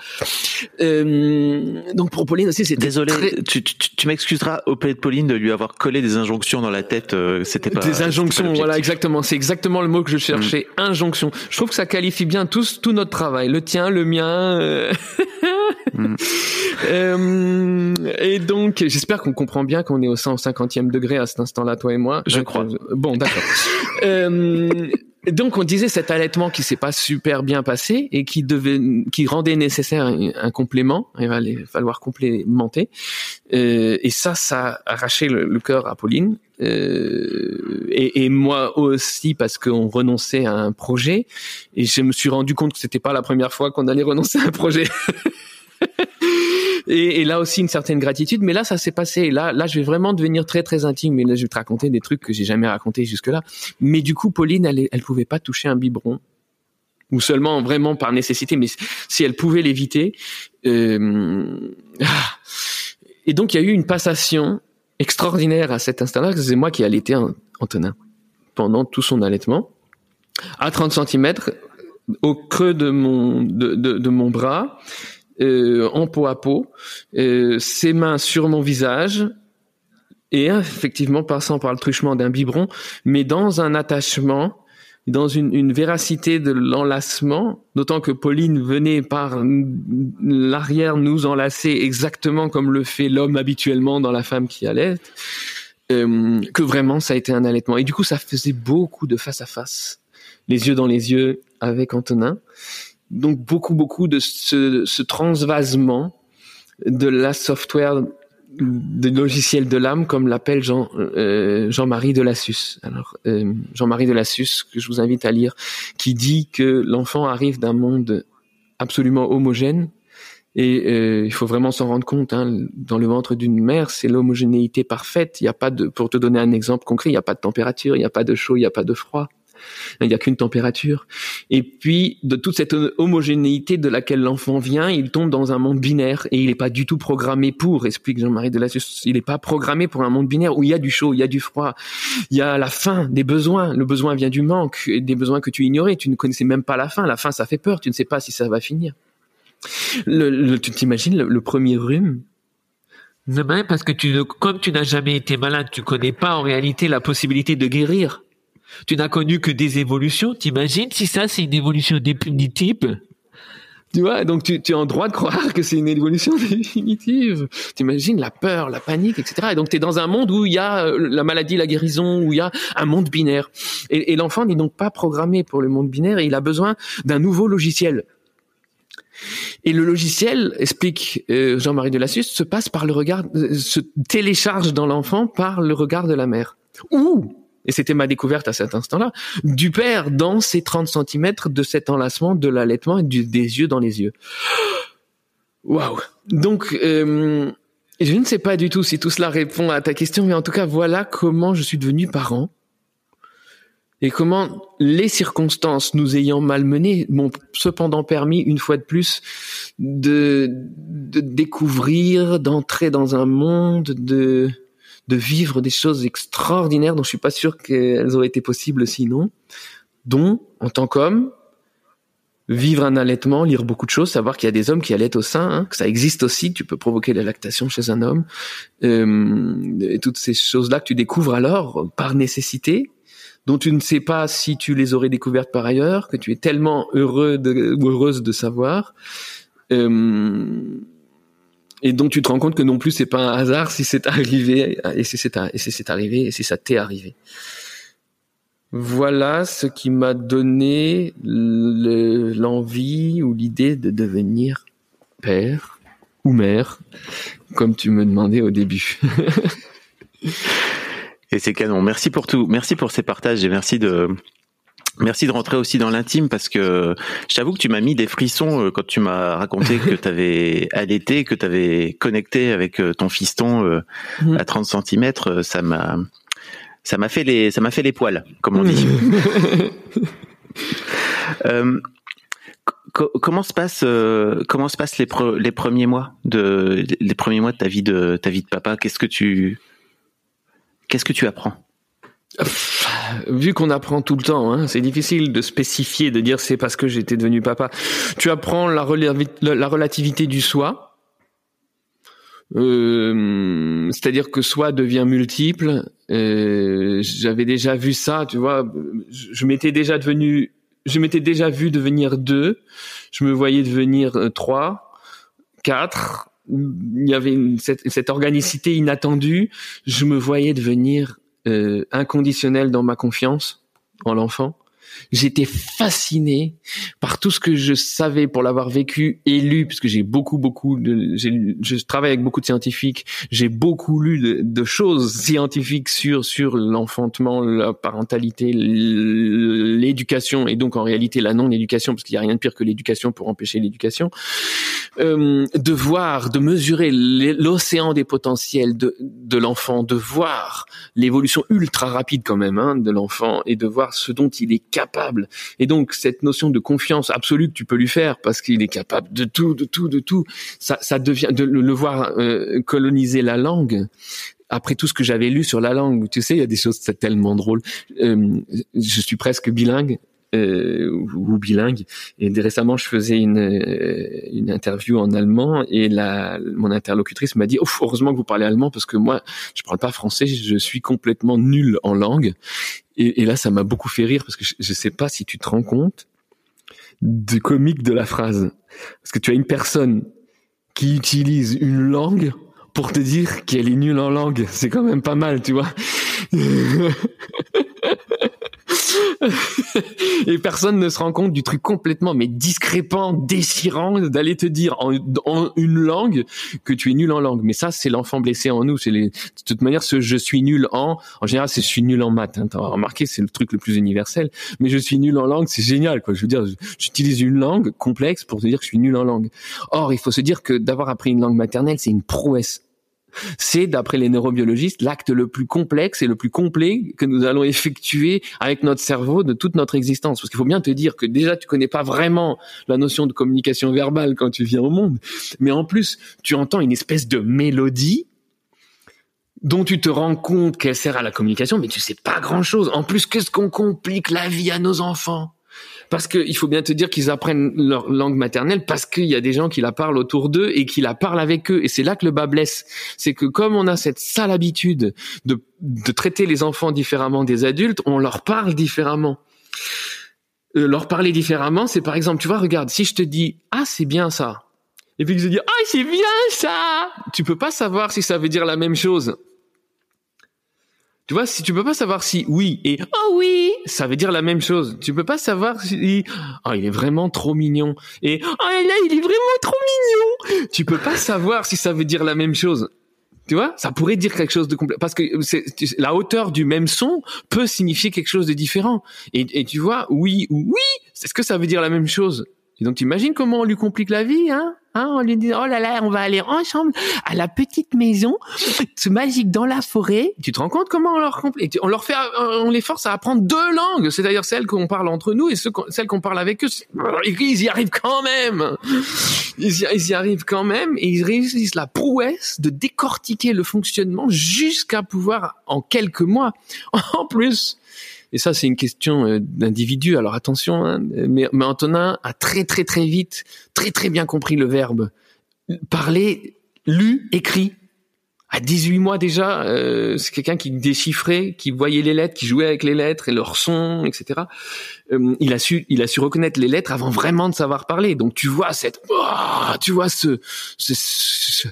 Euh, donc pour Pauline aussi, c'était désolé. Très... Tu, tu, tu m'excuseras auprès de Pauline de lui avoir collé des injonctions dans la tête. Euh, c'était pas des injonctions. Pas voilà, exactement. C'est exactement le mot que je cherchais. Mmh. Injonction. Je trouve que ça qualifie bien tous tout notre travail, le tien, le mien. Euh... mmh. euh, et donc, j'espère qu'on comprend bien qu'on est au cent cinquantième degré à cet instant-là, toi et moi. Je crois. Euh, bon, d'accord. euh, Donc on disait cet allaitement qui s'est pas super bien passé et qui devait, qui rendait nécessaire un, un complément. Il va aller falloir complémenter. Euh, et ça, ça a arraché le, le cœur à Pauline euh, et, et moi aussi parce qu'on renonçait à un projet. Et je me suis rendu compte que c'était pas la première fois qu'on allait renoncer à un projet. Et, et là aussi une certaine gratitude, mais là ça s'est passé. Et là, là je vais vraiment devenir très très intime. Mais là je vais te raconter des trucs que j'ai jamais racontés jusque-là. Mais du coup, Pauline, elle, elle pouvait pas toucher un biberon, ou seulement vraiment par nécessité. Mais si elle pouvait l'éviter, euh... et donc il y a eu une passation extraordinaire à cet instant-là. C'est moi qui allaitais Antonin pendant tout son allaitement, à trente centimètres, au creux de mon de, de, de mon bras. Euh, en peau à peau, euh, ses mains sur mon visage et effectivement passant par le truchement d'un biberon, mais dans un attachement dans une, une véracité de l'enlacement, d'autant que Pauline venait par l'arrière nous enlacer exactement comme le fait l'homme habituellement dans la femme qui allait, euh, que vraiment ça a été un allaitement. Et du coup, ça faisait beaucoup de face à face, les yeux dans les yeux avec Antonin. Donc beaucoup, beaucoup de ce, ce transvasement de la software, de logiciel de l'âme, comme l'appelle Jean, euh, Jean-Marie Delassus. Alors, euh, Jean-Marie Delassus, que je vous invite à lire, qui dit que l'enfant arrive d'un monde absolument homogène, et euh, il faut vraiment s'en rendre compte, hein, dans le ventre d'une mère, c'est l'homogénéité parfaite. Il y a pas de, pour te donner un exemple concret, il n'y a pas de température, il n'y a pas de chaud, il n'y a pas de froid. Il n'y a qu'une température. Et puis, de toute cette homogénéité de laquelle l'enfant vient, il tombe dans un monde binaire et il n'est pas du tout programmé pour, explique Jean-Marie Delassus, il n'est pas programmé pour un monde binaire où il y a du chaud, il y a du froid, il y a la faim, des besoins. Le besoin vient du manque, et des besoins que tu ignorais. Tu ne connaissais même pas la faim. La faim, ça fait peur. Tu ne sais pas si ça va finir. Le, le, tu t'imagines le, le premier rhume? Demain, parce que tu, comme tu n'as jamais été malade, tu connais pas en réalité la possibilité de guérir. Tu n'as connu que des évolutions. T'imagines si ça, c'est une évolution définitive? Tu vois, donc tu, tu es en droit de croire que c'est une évolution définitive. T'imagines la peur, la panique, et cetera. Et donc t'es dans un monde où il y a la maladie, la guérison, où il y a un monde binaire. Et, et l'enfant n'est donc pas programmé pour le monde binaire et il a besoin d'un nouveau logiciel. Et le logiciel, explique euh, Jean-Marie Delassus, se passe par le regard, euh, se télécharge dans l'enfant par le regard de la mère. Ouh! Et c'était ma découverte à cet instant-là, du père dans ces trente centimètres de cet enlacement, de l'allaitement et du, des yeux dans les yeux. Waouh! Donc, euh, je ne sais pas du tout si tout cela répond à ta question, mais en tout cas, voilà comment je suis devenu parent. Et comment les circonstances nous ayant malmenés m'ont cependant permis, une fois de plus, de, de découvrir, d'entrer dans un monde, de... de vivre des choses extraordinaires dont je suis pas sûr qu'elles auraient été possibles sinon, dont, en tant qu'homme, vivre un allaitement, lire beaucoup de choses, savoir qu'il y a des hommes qui allaitent au sein, hein, que ça existe aussi, que tu peux provoquer la lactation chez un homme, euh, et toutes ces choses-là que tu découvres alors, par nécessité, dont tu ne sais pas si tu les aurais découvertes par ailleurs, que tu es tellement heureux de, ou heureuse de savoir, euh, et donc tu te rends compte que non plus c'est pas un hasard si c'est arrivé et si c'est, et si c'est arrivé et si ça t'est arrivé. Voilà ce qui m'a donné le, l'envie ou l'idée de devenir père ou mère, comme tu me demandais au début. Et c'est canon. Merci pour tout. Merci pour ces partages et merci de Merci de rentrer aussi dans l'intime parce que je t'avoue que tu m'as mis des frissons quand tu m'as raconté que tu avais allaité, que tu avais connecté avec ton fiston à trente centimètres. Ça m'a, ça m'a fait les, ça m'a fait les poils, comme on dit. euh, co- comment se passe, euh, comment se passent les, pre- les premiers mois de, les premiers mois de ta vie de, ta vie de papa? Qu'est-ce que tu, qu'est-ce que tu apprends? Vu qu'on apprend tout le temps, hein, c'est difficile de spécifier, de dire c'est parce que j'étais devenu papa. Tu apprends la, relavi- la relativité du soi, euh, c'est-à-dire que soi devient multiple. Euh, j'avais déjà vu ça, tu vois. Je, je m'étais déjà devenu, je m'étais déjà vu devenir deux. Je me voyais devenir euh, trois, quatre. Il y avait une, cette, cette organicité inattendue. Je me voyais devenir Euh, inconditionnel dans ma confiance en l'enfant. J'étais fasciné par tout ce que je savais pour l'avoir vécu et lu, puisque j'ai beaucoup, beaucoup de, j'ai, je travaille avec beaucoup de scientifiques, j'ai beaucoup lu de, de choses scientifiques sur, sur l'enfantement, la parentalité, l'éducation, et donc en réalité la non-éducation, parce qu'il n'y a rien de pire que l'éducation pour empêcher l'éducation. Euh, de voir, de mesurer l'océan des potentiels de, de l'enfant, de voir l'évolution ultra rapide quand même, hein, de l'enfant, et de voir ce dont il est capable. Et donc, cette notion de confiance absolue que tu peux lui faire parce qu'il est capable de tout, de tout, de tout, ça, ça devient, de le voir euh, coloniser la langue. Après tout ce que j'avais lu sur la langue, tu sais, il y a des choses tellement drôles. Euh, je suis presque bilingue. Euh, ou, ou bilingue, et récemment je faisais une une interview en allemand et la mon interlocutrice m'a dit oh, heureusement que vous parlez allemand parce que moi je parle pas français, je suis complètement nul en langue. Et, et là, ça m'a beaucoup fait rire parce que je, je sais pas si tu te rends compte du comique de la phrase. Parce que tu as une personne qui utilise une langue pour te dire qu'elle est nulle en langue. C'est quand même pas mal, tu vois. Et personne ne se rend compte du truc complètement mais discrépant, déchirant d'aller te dire en, en une langue que tu es nul en langue. Mais ça, c'est l'enfant blessé en nous. C'est les, de toute manière, ce je suis nul en, en général, c'est je suis nul en maths. Hein, t'as remarqué, c'est le truc le plus universel. Mais je suis nul en langue, c'est génial, quoi. Je veux dire, j'utilise une langue complexe pour te dire que je suis nul en langue. Or, il faut se dire que d'avoir appris une langue maternelle, c'est une prouesse. C'est, d'après les neurobiologistes, l'acte le plus complexe et le plus complet que nous allons effectuer avec notre cerveau de toute notre existence. Parce qu'il faut bien te dire que déjà, tu connais pas vraiment la notion de communication verbale quand tu viens au monde, mais en plus, tu entends une espèce de mélodie dont tu te rends compte qu'elle sert à la communication, mais tu sais pas grand-chose. En plus, qu'est-ce qu'on complique la vie à nos enfants ? Parce que il faut bien te dire qu'ils apprennent leur langue maternelle parce qu'il y a des gens qui la parlent autour d'eux et qui la parlent avec eux. Et c'est là que le bas blesse. C'est que comme on a cette sale habitude de, de traiter les enfants différemment des adultes, on leur parle différemment. Euh, leur parler différemment, c'est par exemple, tu vois, regarde, si je te dis « Ah, c'est bien ça », et puis que je dis « Ah, c'est bien ça », tu peux pas savoir si ça veut dire la même chose. Tu vois, si tu peux pas savoir si oui et oh oui, ça veut dire la même chose. Tu peux pas savoir si oh il est vraiment trop mignon et oh là il est vraiment trop mignon. Tu peux pas savoir si ça veut dire la même chose. Tu vois, ça pourrait dire quelque chose de complet parce que c'est, la hauteur du même son peut signifier quelque chose de différent. Et, et tu vois, oui ou oui, est-ce que ça veut dire la même chose? Et donc, tu imagines comment on lui complique la vie, hein? Hein, on lui dit, oh là là, on va aller ensemble à la petite maison, ce magique dans la forêt. Tu te rends compte comment on leur complique? On leur fait, on les force à apprendre deux langues, c'est-à-dire celles qu'on parle entre nous et celles qu'on parle avec eux. Ils y arrivent quand même. Ils y, ils y arrivent quand même et ils réussissent la prouesse de décortiquer le fonctionnement jusqu'à pouvoir, en quelques mois, en plus. Et ça, c'est une question euh, d'individu. Alors attention, hein, mais, mais Antonin a très très très vite, très très bien compris le verbe parler, lu, écrit. À dix-huit mois déjà, euh, c'est quelqu'un qui déchiffrait, qui voyait les lettres, qui jouait avec les lettres et leurs sons, et cetera. Euh, il a su, il a su reconnaître les lettres avant vraiment de savoir parler. Donc tu vois cette, oh, tu vois ce, ce, ce,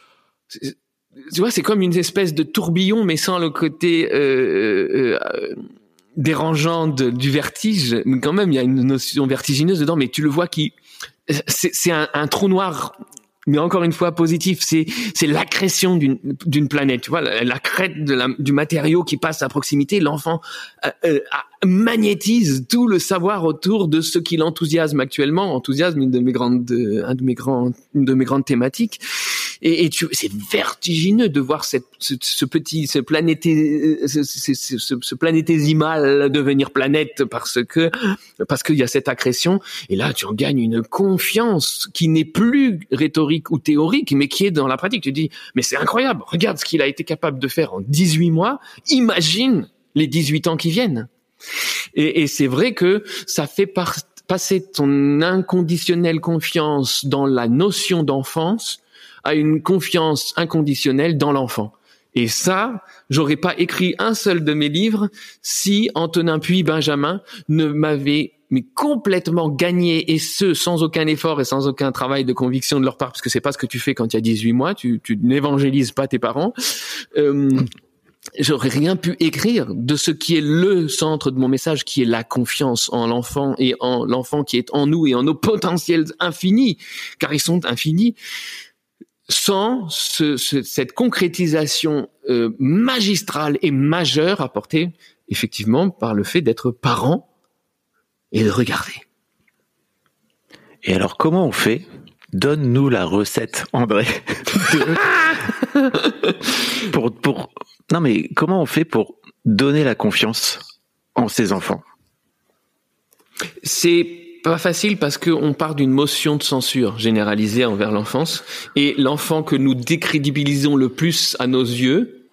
ce tu vois, c'est comme une espèce de tourbillon, mais sans le côté euh, euh, dérangeant de, du vertige. Mais quand même, il y a une notion vertigineuse dedans. Mais tu le vois qui, c'est, c'est un, un trou noir. Mais encore une fois, positif, c'est c'est l'accrétion d'une d'une planète. Tu vois, la, la crête de la, du matériau qui passe à proximité. L'enfant euh, euh, magnétise tout le savoir autour de ce qui l'enthousiasme actuellement. Enthousiasme, une de mes grandes, un de mes grands, une de mes grandes thématiques. Et, et tu, c'est vertigineux de voir cette, ce, ce petit, ce planété, ce, ce, ce, ce planétésimal devenir planète parce que, parce qu'il y a cette accrétion. Et là, tu en gagnes une confiance qui n'est plus rhétorique ou théorique, mais qui est dans la pratique. Tu dis, mais c'est incroyable. Regarde ce qu'il a été capable de faire en dix-huit mois. Imagine les dix-huit ans qui viennent. Et, et c'est vrai que ça fait par, passer ton inconditionnelle confiance dans la notion d'enfance à une confiance inconditionnelle dans l'enfant. Et ça, j'aurais pas écrit un seul de mes livres si Antonin puis Benjamin ne m'avaient mais complètement gagné, et ce, sans aucun effort et sans aucun travail de conviction de leur part, parce que c'est pas ce que tu fais quand il y a dix-huit mois, tu, tu n'évangélises pas tes parents. Euh, j'aurais rien pu écrire de ce qui est le centre de mon message, qui est la confiance en l'enfant et en l'enfant qui est en nous et en nos potentiels infinis, car ils sont infinis. Sans ce, ce, cette concrétisation euh, magistrale et majeure apportée effectivement par le fait d'être parent et de regarder. Et alors comment on fait ? Donne-nous la recette, André. de... pour, pour... Non mais comment on fait pour donner la confiance en ses enfants ? C'est pas facile parce qu'on part d'une motion de censure généralisée envers l'enfance, et l'enfant que nous décrédibilisons le plus à nos yeux,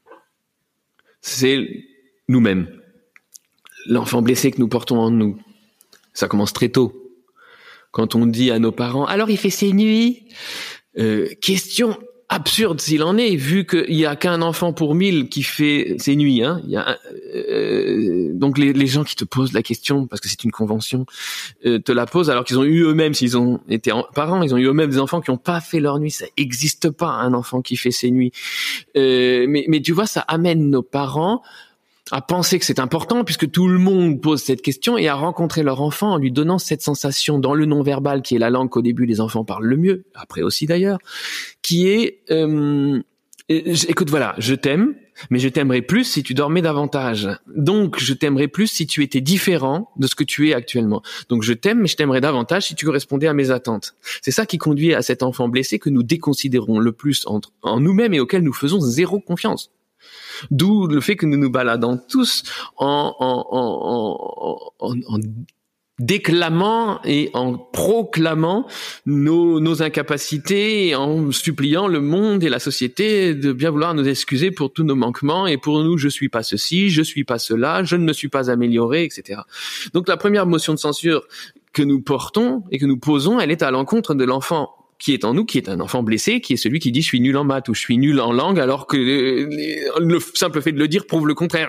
c'est nous-mêmes. L'enfant blessé que nous portons en nous. Ça commence très tôt. Quand on dit à nos parents, alors il fait ses nuits, euh, question absurde s'il en est, vu qu'il y a qu'un enfant pour mille qui fait ses nuits. Hein. Il y a, euh, donc les, les gens qui te posent la question, parce que c'est une convention, euh, te la posent alors qu'ils ont eu eux-mêmes, s'ils ont été en, parents, ils ont eu eux-mêmes des enfants qui n'ont pas fait leur nuit. Ça n'existe pas, un enfant qui fait ses nuits. Euh, mais, mais tu vois, ça amène nos parents à penser que c'est important puisque tout le monde pose cette question et à rencontrer leur enfant en lui donnant cette sensation dans le non-verbal qui est la langue qu'au début les enfants parlent le mieux, après aussi d'ailleurs, qui est euh, écoute voilà, je t'aime, mais je t'aimerais plus si tu dormais davantage. Donc je t'aimerais plus si tu étais différent de ce que tu es actuellement. Donc je t'aime, mais je t'aimerais davantage si tu correspondais à mes attentes. C'est ça qui conduit à cet enfant blessé que nous déconsidérons le plus entre, en nous-mêmes et auquel nous faisons zéro confiance. D'où le fait que nous nous baladons tous en, en, en, en, en, en déclamant et en proclamant nos, nos incapacités et en suppliant le monde et la société de bien vouloir nous excuser pour tous nos manquements et pour nous, je suis pas ceci, je suis pas cela, je ne me suis pas amélioré, et cetera. Donc la première motion de censure que nous portons et que nous posons, elle est à l'encontre de l'enfant qui est en nous, qui est un enfant blessé, qui est celui qui dit je suis nul en maths ou je suis nul en langue, alors que le, le simple fait de le dire prouve le contraire.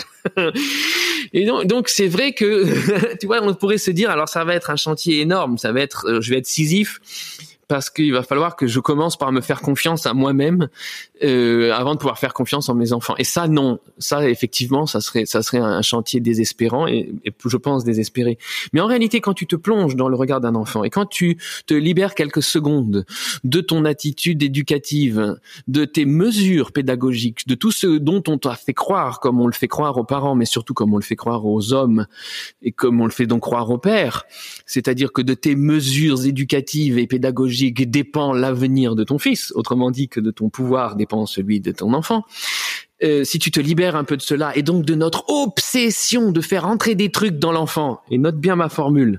Et donc, donc c'est vrai que, tu vois, on pourrait se dire, alors ça va être un chantier énorme, ça va être, euh, je vais être Sisyphe, parce qu'il va falloir que je commence par me faire confiance à moi-même euh, avant de pouvoir faire confiance en mes enfants. Et ça, non, ça effectivement, ça serait, ça serait un chantier désespérant et, et je pense désespéré. Mais en réalité, quand tu te plonges dans le regard d'un enfant et quand tu te libères quelques secondes de ton attitude éducative, de tes mesures pédagogiques, de tout ce dont on t'a fait croire, comme on le fait croire aux parents, mais surtout comme on le fait croire aux hommes et comme on le fait donc croire aux pères, c'est-à-dire que de tes mesures éducatives et pédagogiques dépend l'avenir de ton fils, autrement dit que de ton pouvoir dépend celui de ton enfant. Euh, si tu te libères un peu de cela et donc de notre obsession de faire entrer des trucs dans l'enfant, et note bien ma formule,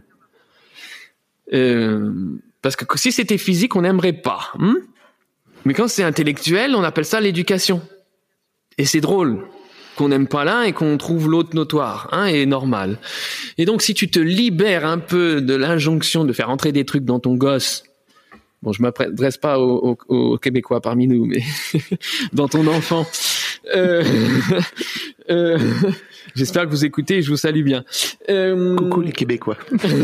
euh, parce que si c'était physique, on n'aimerait pas, hein, mais quand c'est intellectuel, on appelle ça l'éducation. Et c'est drôle qu'on n'aime pas l'un et qu'on trouve l'autre notoire, hein, et normal. Et donc si tu te libères un peu de l'injonction de faire entrer des trucs dans ton gosse, bon, je m'adresse pas aux, aux, aux Québécois parmi nous, mais dans ton enfant. Euh, euh, j'espère que vous écoutez et je vous salue bien. Euh, Coucou les Québécois.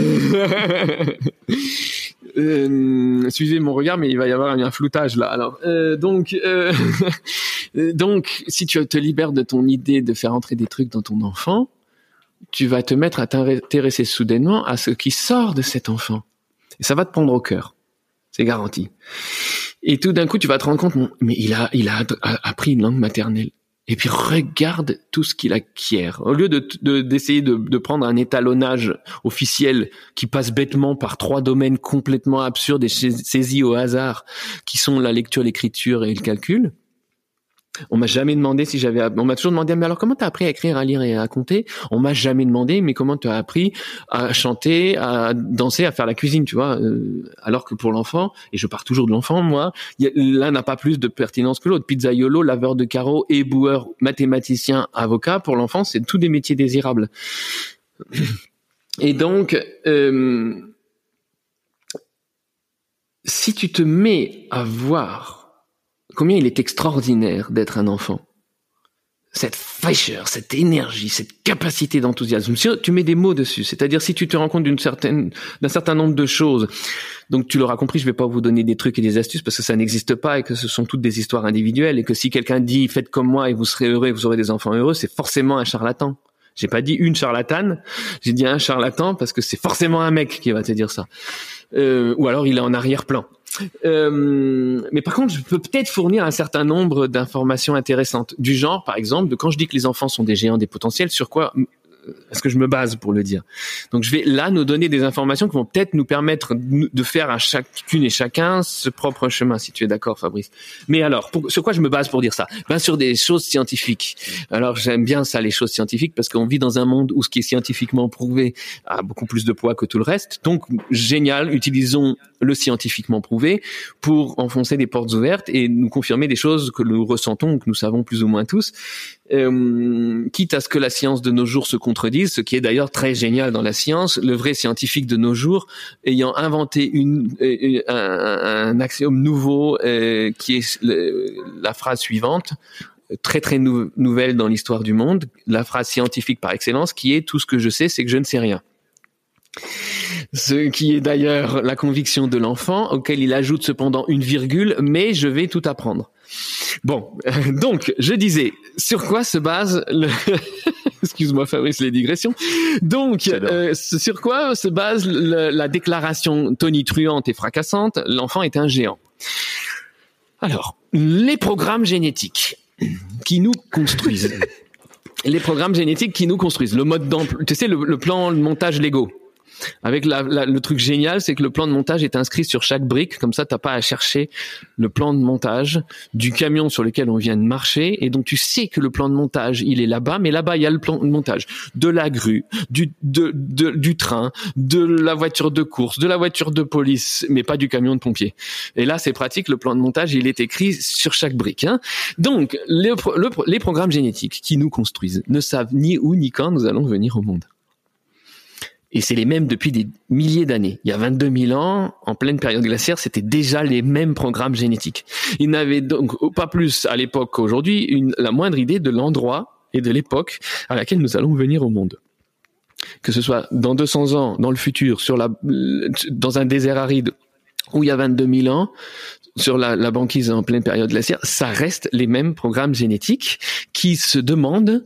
euh, suivez mon regard, mais il va y avoir un floutage là. Alors, euh, donc, euh, donc, si tu te libères de ton idée de faire entrer des trucs dans ton enfant, tu vas te mettre à t'intéresser soudainement à ce qui sort de cet enfant, et ça va te prendre au cœur. C'est garanti. Et tout d'un coup, tu vas te rendre compte, mais il a, il a appris une langue maternelle. Et puis, regarde tout ce qu'il acquiert. Au lieu de, de, d'essayer de, de prendre un étalonnage officiel qui passe bêtement par trois domaines complètement absurdes et saisis au hasard, qui sont la lecture, l'écriture et le calcul. On m'a jamais demandé si j'avais, on m'a toujours demandé, mais alors comment t'as appris à écrire, à lire et à compter? On m'a jamais demandé, mais comment t'as appris à chanter, à danser, à faire la cuisine, tu vois? Euh, alors que pour l'enfant, et je pars toujours de l'enfant, moi, y a, l'un n'a pas plus de pertinence que l'autre. Pizzaiolo, laveur de carreaux, éboueur, mathématicien, avocat, pour l'enfant, c'est tous des métiers désirables. Et donc, euh, si tu te mets à voir combien il est extraordinaire d'être un enfant. Cette fraîcheur, cette énergie, cette capacité d'enthousiasme. Si tu mets des mots dessus, c'est-à-dire si tu te rends compte d'une certaine, d'un certain nombre de choses, donc tu l'auras compris, je vais pas vous donner des trucs et des astuces parce que ça n'existe pas et que ce sont toutes des histoires individuelles et que si quelqu'un dit faites comme moi et vous serez heureux et vous aurez des enfants heureux, c'est forcément un charlatan. J'ai pas dit une charlatane, j'ai dit un charlatan parce que c'est forcément un mec qui va te dire ça. Euh, ou alors il est en arrière-plan. Euh, mais par contre, je peux peut-être fournir un certain nombre d'informations intéressantes, du genre, par exemple, de quand je dis que les enfants sont des géants des potentiels, sur quoi est-ce que je me base pour le dire? Donc, je vais là nous donner des informations qui vont peut-être nous permettre de faire à chacune et chacun ce propre chemin, si tu es d'accord, Fabrice. Mais alors, pour, sur quoi je me base pour dire ça? Ben, sur des choses scientifiques. Alors, j'aime bien ça, les choses scientifiques, parce qu'on vit dans un monde où ce qui est scientifiquement prouvé a beaucoup plus de poids que tout le reste. Donc, génial, utilisons le scientifiquement prouvé, pour enfoncer des portes ouvertes et nous confirmer des choses que nous ressentons, que nous savons plus ou moins tous, euh, quitte à ce que la science de nos jours se contredise, ce qui est d'ailleurs très génial dans la science. Le vrai scientifique de nos jours ayant inventé une, une un, un axiome nouveau euh, qui est le, la phrase suivante, très très nou- nouvelle dans l'histoire du monde, la phrase scientifique par excellence, qui est « tout ce que je sais, c'est que je ne sais rien ». Ce qui est d'ailleurs la conviction de l'enfant, auquel il ajoute cependant une virgule, mais je vais tout apprendre. Bon, euh, donc, je disais, sur quoi se base le... Excuse-moi Fabrice, les digressions. Donc, euh, sur quoi se base le, la déclaration tonitruante et fracassante « l'enfant est un géant ». Alors, les programmes génétiques qui nous construisent. Les programmes génétiques qui nous construisent. Le mode d'emploi, tu sais, le, le plan de montage Lego. Avec la, la, le truc génial, c'est que le plan de montage est inscrit sur chaque brique, comme ça t'as pas à chercher le plan de montage du camion sur lequel on vient de marcher, et donc tu sais que le plan de montage il est là-bas, mais là-bas il y a le plan de montage de la grue, du de, de du train, de la voiture de course, de la voiture de police, mais pas du camion de pompier. Et là c'est pratique, le plan de montage il est écrit sur chaque brique. Hein. Donc les, le, les programmes génétiques qui nous construisent ne savent ni où ni quand nous allons venir au monde. Et c'est les mêmes depuis des milliers d'années. Il y a vingt-deux mille ans, en pleine période glaciaire, c'était déjà les mêmes programmes génétiques. Ils n'avaient donc pas plus à l'époque qu'aujourd'hui une, la moindre idée de l'endroit et de l'époque à laquelle nous allons venir au monde. Que ce soit dans deux cents ans, dans le futur, sur la, dans un désert aride, où il y a vingt-deux mille ans, sur la, la banquise en pleine période glaciaire, ça reste les mêmes programmes génétiques qui se demandent.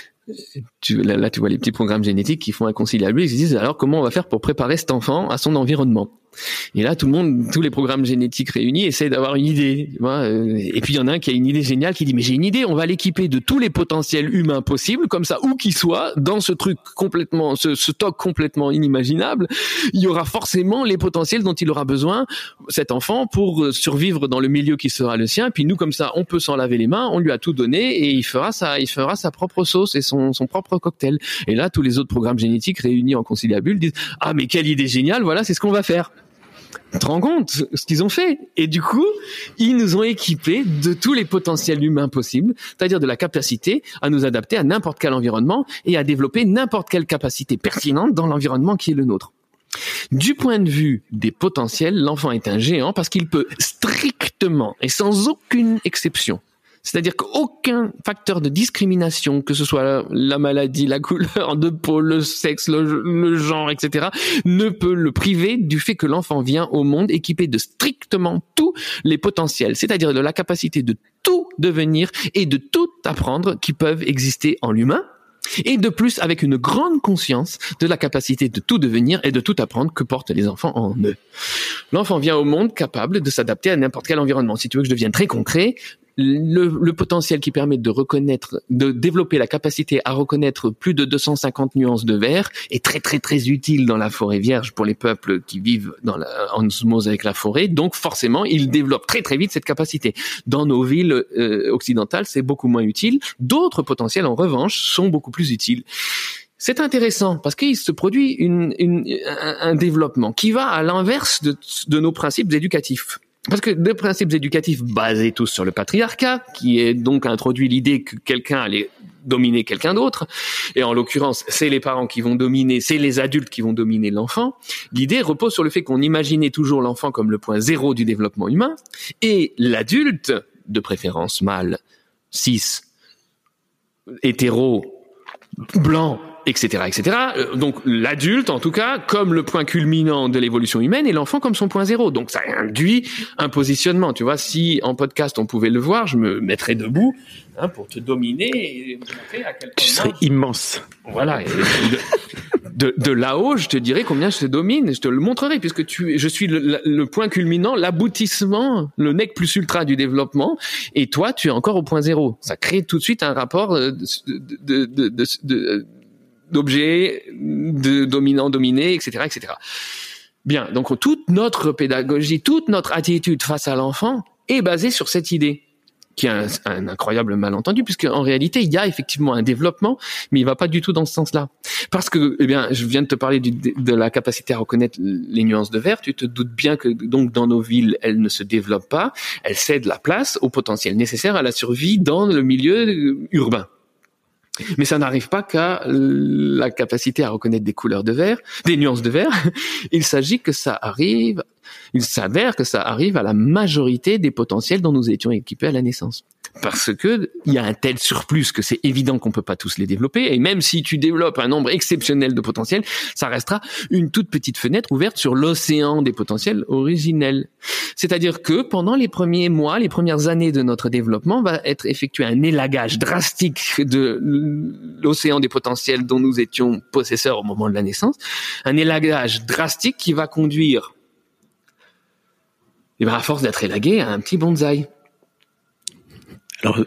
Tu, là, là, tu vois les petits programmes génétiques qui font un conciliabule, ils se disent alors comment on va faire pour préparer cet enfant à son environnement. Et là, tout le monde, tous les programmes génétiques réunis essayent d'avoir une idée. Tu vois, et puis il y en a un qui a une idée géniale qui dit mais j'ai une idée, on va l'équiper de tous les potentiels humains possibles, comme ça où qu'il soit, dans ce truc complètement, ce, ce stock complètement inimaginable, il y aura forcément les potentiels dont il aura besoin cet enfant pour survivre dans le milieu qui sera le sien. Puis nous comme ça, on peut s'en laver les mains, on lui a tout donné et il fera sa, il fera sa propre sauce et son, son propre cocktail. Et là, tous les autres programmes génétiques réunis en conciliabule disent ah mais quelle idée géniale, voilà, c'est ce qu'on va faire. Tu te rends compte ce qu'ils ont fait? Et du coup, ils nous ont équipés de tous les potentiels humains possibles, c'est-à-dire de la capacité à nous adapter à n'importe quel environnement et à développer n'importe quelle capacité pertinente dans l'environnement qui est le nôtre. Du point de vue des potentiels, l'enfant est un géant parce qu'il peut strictement et sans aucune exception, c'est-à-dire qu'aucun facteur de discrimination, que ce soit la maladie, la couleur de peau, le sexe, le, le genre, et cetera, ne peut le priver du fait que l'enfant vient au monde équipé de strictement tous les potentiels, c'est-à-dire de la capacité de tout devenir et de tout apprendre qui peuvent exister en l'humain, et de plus avec une grande conscience de la capacité de tout devenir et de tout apprendre que portent les enfants en eux. L'enfant vient au monde capable de s'adapter à n'importe quel environnement. Si tu veux que je devienne très concret, Le, le potentiel qui permet de reconnaître, de développer la capacité à reconnaître plus de deux cent cinquante nuances de vert est très très très utile dans la forêt vierge pour les peuples qui vivent dans la, en osmose avec la forêt. Donc forcément, ils développent très très vite cette capacité. Dans nos villes euh, occidentales, c'est beaucoup moins utile. D'autres potentiels, en revanche, sont beaucoup plus utiles. C'est intéressant parce qu'il se produit une, une, un, un développement qui va à l'inverse de, de nos principes éducatifs. Parce que des principes éducatifs basés tous sur le patriarcat, qui est donc introduit l'idée que quelqu'un allait dominer quelqu'un d'autre, et en l'occurrence, c'est les parents qui vont dominer, c'est les adultes qui vont dominer l'enfant. L'idée repose sur le fait qu'on imaginait toujours l'enfant comme le point zéro du développement humain, et l'adulte, de préférence mâle, cis, hétéro, blanc, et cetera, et cetera. Donc l'adulte, en tout cas, comme le point culminant de l'évolution humaine, et l'enfant comme son point zéro. Donc ça induit un positionnement. Tu vois, si en podcast on pouvait le voir, je me mettrais debout hein, pour te dominer et montrer à quel point. Tu serais immense. Voilà. Et de, de, de là-haut, je te dirais combien je te domine. Je te le montrerai puisque tu, je suis le, le point culminant, l'aboutissement, le nec plus ultra du développement. Et toi, tu es encore au point zéro. Ça crée tout de suite un rapport de, de, de, de, de, de d'objets, de dominant, dominé, et cetera, et cetera. Bien, donc toute notre pédagogie, toute notre attitude face à l'enfant est basée sur cette idée, qui est un, un incroyable malentendu, puisque en réalité, il y a effectivement un développement, mais il va pas du tout dans ce sens-là. Parce que, eh bien, je viens de te parler du, de la capacité à reconnaître les nuances de vert. Tu te doutes bien que, donc, dans nos villes, elles ne se développent pas. Elles cèdent la place au potentiel nécessaire à la survie dans le milieu urbain. Mais ça n'arrive pas qu'à la capacité à reconnaître des couleurs de vert, des nuances de vert. Il s'agit que ça arrive, il s'avère que ça arrive à la majorité des potentiels dont nous étions équipés à la naissance. Parce que il y a un tel surplus que c'est évident qu'on peut pas tous les développer. Et même si tu développes un nombre exceptionnel de potentiels, ça restera une toute petite fenêtre ouverte sur l'océan des potentiels originels. C'est-à-dire que pendant les premiers mois, les premières années de notre développement, va être effectué un élagage drastique de l'océan des potentiels dont nous étions possesseurs au moment de la naissance. Un élagage drastique qui va conduire, et ben à force d'être élagué, à un petit bonsaï. Alors,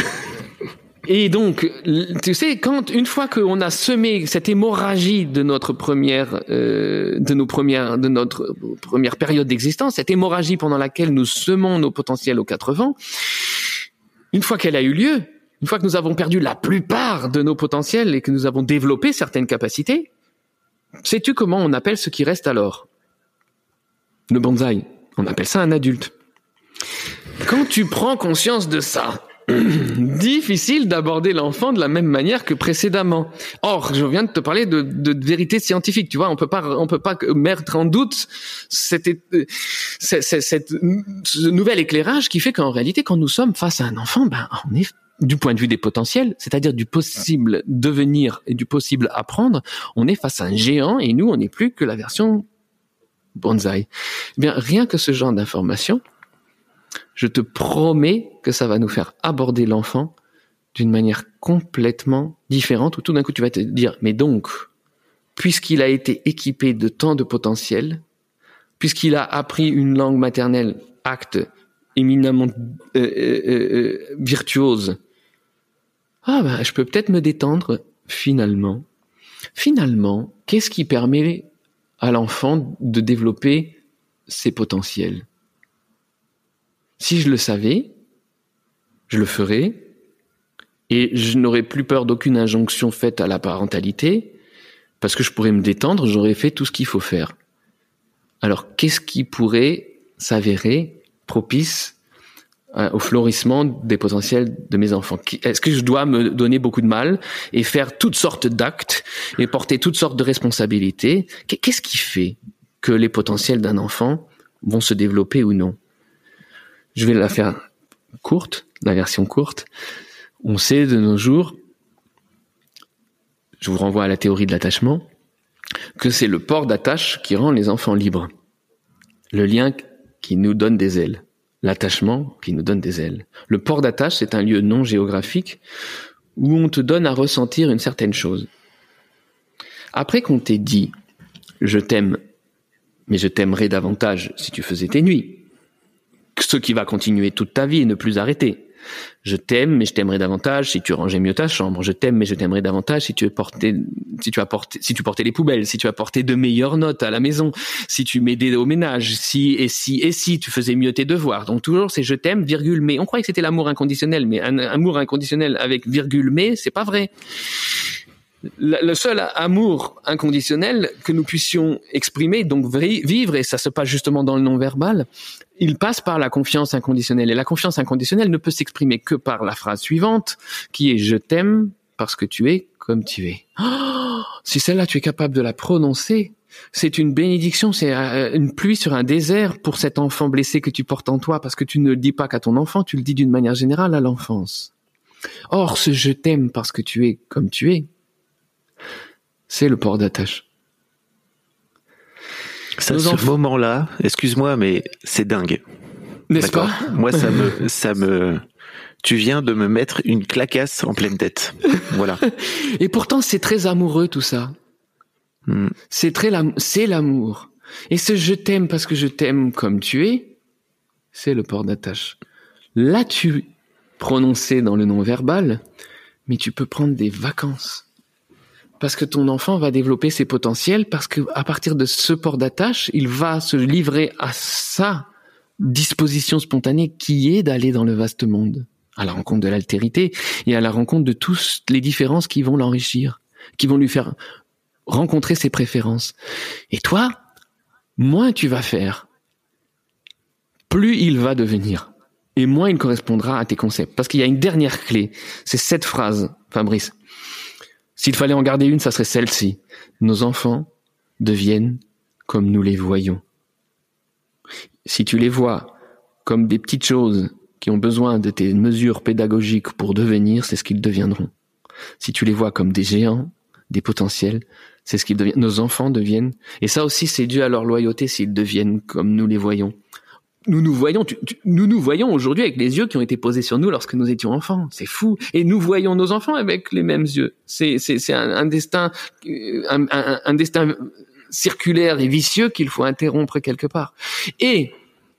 et donc, tu sais, quand une fois qu'on a semé cette hémorragie de notre première, euh, de nos premières, de notre première période d'existence, cette hémorragie pendant laquelle nous semons nos potentiels aux quatre vents, une fois qu'elle a eu lieu, une fois que nous avons perdu la plupart de nos potentiels et que nous avons développé certaines capacités, sais-tu comment on appelle ce qui reste alors? Le bonsaï. On appelle ça un adulte. Quand tu prends conscience de ça, difficile d'aborder l'enfant de la même manière que précédemment. Or, je viens de te parler de, de, de vérité scientifique. Tu vois, on peut pas, on peut pas mettre en doute cette, cette, cette, cette, ce nouvel éclairage qui fait qu'en réalité, quand nous sommes face à un enfant, ben, on est, du point de vue des potentiels, c'est-à-dire du possible devenir et du possible apprendre, on est face à un géant et nous, on n'est plus que la version bonsaï. Eh bien, rien que ce genre d'information, je te promets que ça va nous faire aborder l'enfant d'une manière complètement différente, où tout d'un coup tu vas te dire, mais donc, puisqu'il a été équipé de tant de potentiel, puisqu'il a appris une langue maternelle, acte éminemment euh, euh, euh, virtuose, ah ben, je peux peut-être me détendre finalement. Finalement, qu'est-ce qui permet à l'enfant de développer ses potentiels? Si je le savais, je le ferais, et je n'aurais plus peur d'aucune injonction faite à la parentalité, parce que je pourrais me détendre, j'aurais fait tout ce qu'il faut faire. Alors, qu'est-ce qui pourrait s'avérer propice euh, au florissement des potentiels de mes enfants? Est-ce que je dois me donner beaucoup de mal et faire toutes sortes d'actes et porter toutes sortes de responsabilités? Qu'est-ce qui fait que les potentiels d'un enfant vont se développer ou non? Je vais la faire courte, la version courte. On sait de nos jours, je vous renvoie à la théorie de l'attachement, que c'est le port d'attache qui rend les enfants libres. Le lien qui nous donne des ailes. L'attachement qui nous donne des ailes. Le port d'attache, c'est un lieu non géographique où on te donne à ressentir une certaine chose. Après qu'on t'ait dit « je t'aime, mais je t'aimerais davantage si tu faisais tes nuits », ce qui va continuer toute ta vie et ne plus arrêter. Je t'aime, mais je t'aimerais davantage si tu rangeais mieux ta chambre. Je t'aime, mais je t'aimerais davantage si tu portais, si tu apportais, si tu portais les poubelles, si tu apportais de meilleures notes à la maison, si tu m'aidais au ménage, si et si et si tu faisais mieux tes devoirs. Donc toujours c'est je t'aime, virgule, mais. On croyait que c'était l'amour inconditionnel, mais un, un amour inconditionnel avec virgule, mais, c'est pas vrai. Le seul amour inconditionnel que nous puissions exprimer, donc vivre, et ça se passe justement dans le non-verbal, il passe par la confiance inconditionnelle. Et la confiance inconditionnelle ne peut s'exprimer que par la phrase suivante, qui est « je t'aime parce que tu es comme tu es ». Oh, si celle-là tu es capable de la prononcer, c'est une bénédiction, c'est une pluie sur un désert pour cet enfant blessé que tu portes en toi, parce que tu ne le dis pas qu'à ton enfant, tu le dis d'une manière générale à l'enfance. Or, ce « je t'aime parce que tu es comme tu es », c'est le port d'attache. Ça, ce enf... moment-là, excuse-moi, mais c'est dingue. N'est-ce D'accord. pas? Moi, ça me, ça me, tu viens de me mettre une claquasse en pleine tête. Voilà. Et pourtant, c'est très amoureux tout ça. Hmm. C'est très, c'est l'amour. Et ce je t'aime parce que je t'aime comme tu es, c'est le port d'attache. L'as-tu prononcé dans le non-verbal, mais tu peux prendre des vacances. Parce que ton enfant va développer ses potentiels, parce que à partir de ce port d'attache, il va se livrer à sa disposition spontanée qui est d'aller dans le vaste monde, à la rencontre de l'altérité et à la rencontre de toutes les différences qui vont l'enrichir, qui vont lui faire rencontrer ses préférences. Et toi, moins tu vas faire, plus il va devenir. Et moins il correspondra à tes concepts. Parce qu'il y a une dernière clé. C'est cette phrase, Fabrice. S'il fallait en garder une, ça serait celle-ci. Nos enfants deviennent comme nous les voyons. Si tu les vois comme des petites choses qui ont besoin de tes mesures pédagogiques pour devenir, c'est ce qu'ils deviendront. Si tu les vois comme des géants, des potentiels, c'est ce qu'ils deviennent. Nos enfants deviennent, et ça aussi c'est dû à leur loyauté s'ils deviennent comme nous les voyons. Nous nous voyons, tu, tu, nous nous voyons aujourd'hui avec les yeux qui ont été posés sur nous lorsque nous étions enfants. C'est fou. Et nous voyons nos enfants avec les mêmes yeux. C'est, c'est, c'est un, un destin, un, un, un destin circulaire et vicieux qu'il faut interrompre quelque part. Et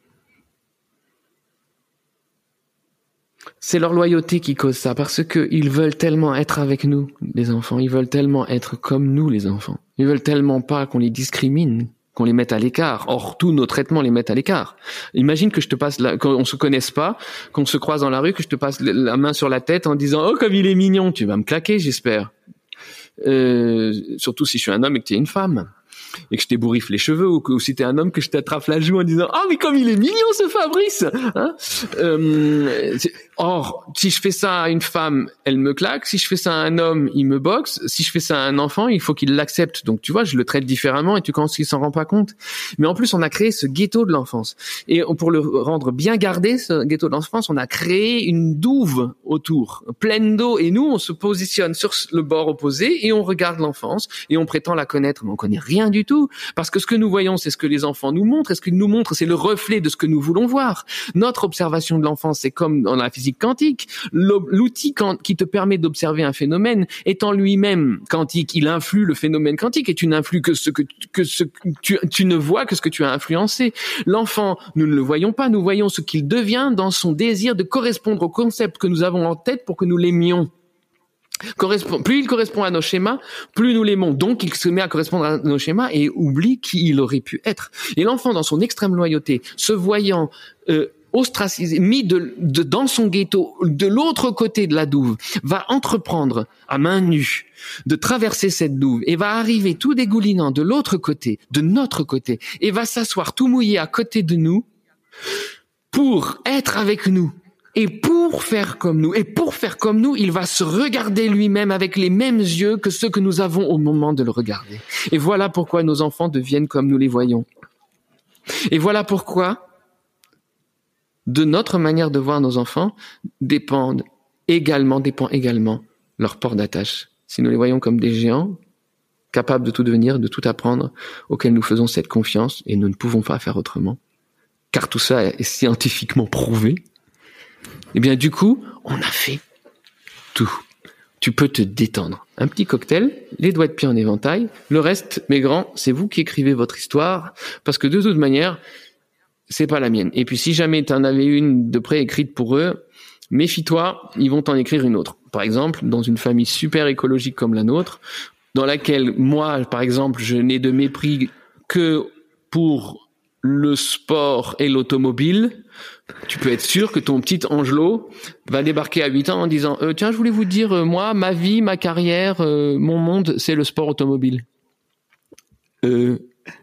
c'est leur loyauté qui cause ça, parce que ils veulent tellement être avec nous, les enfants. Ils veulent tellement être comme nous, les enfants. Ils veulent tellement pas qu'on les discrimine, qu'on les mette à l'écart. Or, tous nos traitements les mettent à l'écart. Imagine que je te passe, la, qu'on se connaisse pas, qu'on se croise dans la rue, que je te passe la main sur la tête en disant « Oh, comme il est mignon !» Tu vas me claquer, j'espère. Euh, surtout si je suis un homme et que tu es une femme. Et que je t'ébouriffe les cheveux, ou que ou si t'es un homme, que je t'attrape la joue en disant « Ah, mais comme il est mignon, ce Fabrice !» hein euh, Or, si je fais ça à une femme, elle me claque. Si je fais ça à un homme, il me boxe. Si je fais ça à un enfant, il faut qu'il l'accepte. Donc, tu vois, je le traite différemment et tu penses qu'il s'en rend pas compte. Mais en plus, on a créé ce ghetto de l'enfance. Et pour le rendre bien gardé, ce ghetto de l'enfance, on a créé une douve autour, pleine d'eau. Et nous, on se positionne sur le bord opposé et on regarde l'enfance et on prétend la connaître. Mais on connaît rien du tout. Parce que ce que nous voyons, c'est ce que les enfants nous montrent. Et ce qu'ils nous montrent, c'est le reflet de ce que nous voulons voir. Notre observation de l'enfance, c'est comme dans la physique quantique. L'outil qui te permet d'observer un phénomène étant lui-même quantique, il influe le phénomène quantique et tu n'influes que ce que, que ce que tu, tu ne vois que ce que tu as influencé. L'enfant, nous ne le voyons pas, nous voyons ce qu'il devient dans son désir de correspondre au concept que nous avons en tête pour que nous l'aimions. Correspond, plus il correspond à nos schémas, plus nous l'aimons. Donc, il se met à correspondre à nos schémas et oublie qui il aurait pu être. Et l'enfant, dans son extrême loyauté, se voyant euh, ostracisé, mis de, de, dans son ghetto, de l'autre côté de la douve, va entreprendre à main nue de traverser cette douve et va arriver tout dégoulinant de l'autre côté, de notre côté, et va s'asseoir tout mouillé à côté de nous pour être avec nous. Et pour faire comme nous, et pour faire comme nous, il va se regarder lui-même avec les mêmes yeux que ceux que nous avons au moment de le regarder. Et voilà pourquoi nos enfants deviennent comme nous les voyons. Et voilà pourquoi, de notre manière de voir nos enfants, dépendent également, dépend également leur port d'attache. Si nous les voyons comme des géants, capables de tout devenir, de tout apprendre, auxquels nous faisons cette confiance, et nous ne pouvons pas faire autrement, car tout ça est scientifiquement prouvé, eh bien, du coup, on a fait tout. Tu peux te détendre. Un petit cocktail, les doigts de pied en éventail. Le reste, mes grands, c'est vous qui écrivez votre histoire, parce que de toute manière, c'est pas la mienne. Et puis, si jamais t'en avais une de près écrite pour eux, méfie-toi, ils vont t'en écrire une autre. Par exemple, dans une famille super écologique comme la nôtre, dans laquelle moi, par exemple, je n'ai de mépris que pour le sport et l'automobile, tu peux être sûr que ton petit Angelo va débarquer à huit ans en disant euh, « Tiens, je voulais vous dire, euh, moi, ma vie, ma carrière, euh, mon monde, c'est le sport automobile. Euh, »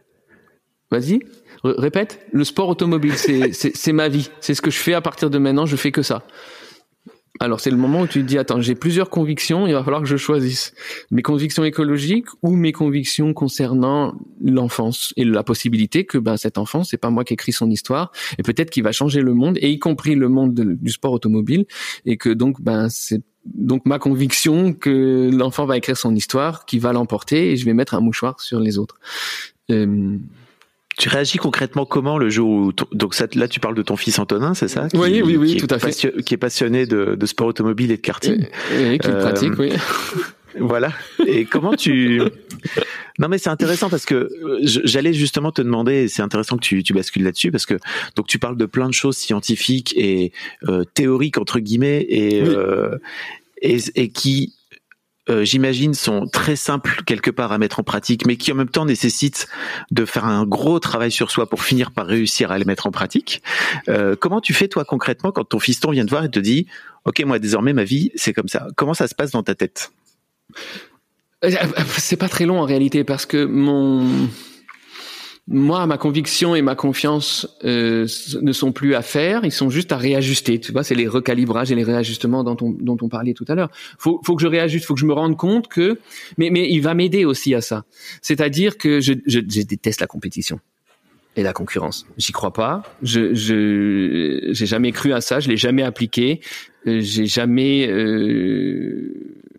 Vas-y, r- répète. Le sport automobile, c'est, c'est, c'est ma vie. C'est ce que je fais à partir de maintenant, je fais que ça. Alors, c'est le moment où tu te dis, attends, j'ai plusieurs convictions, il va falloir que je choisisse. Mes convictions écologiques ou mes convictions concernant l'enfance et la possibilité que, ben, cet enfant, c'est pas moi qui écris son histoire, et peut-être qu'il va changer le monde, et y compris le monde de, du sport automobile, et que donc, ben, c'est donc ma conviction que l'enfant va écrire son histoire, qui va l'emporter, et je vais mettre un mouchoir sur les autres. Euh... Tu réagis concrètement comment le jour où ton, donc ça, là tu parles de ton fils Antonin, c'est ça? Qui, oui, oui, oui, qui tout à fait. Passion, qui est passionné de, de sport automobile et de karting. Et, et qui le euh, pratique, oui. Voilà. Et comment tu... Non mais c'est intéressant parce que j'allais justement te demander, et c'est intéressant que tu, tu bascules là-dessus, parce que donc tu parles de plein de choses scientifiques et euh, théoriques entre guillemets et, oui. euh, et, et qui... Euh, j'imagine, sont très simples quelque part à mettre en pratique, mais qui en même temps nécessitent de faire un gros travail sur soi pour finir par réussir à les mettre en pratique. Euh, comment tu fais toi concrètement quand ton fiston vient te voir et te dit « Ok, moi désormais ma vie c'est comme ça ». Comment ça se passe dans ta tête ? C'est pas très long en réalité parce que mon moi ma conviction et ma confiance euh, ne sont plus à faire, ils sont juste à réajuster. Tu vois, c'est les recalibrages et les réajustements dont on dont on parlait tout à l'heure. Faut faut que je réajuste, faut que je me rende compte que mais mais il va m'aider aussi à ça. C'est-à-dire que je je, je déteste la compétition et la concurrence. J'y crois pas. Je je j'ai jamais cru à ça, je l'ai jamais appliqué. Euh, j'ai jamais euh,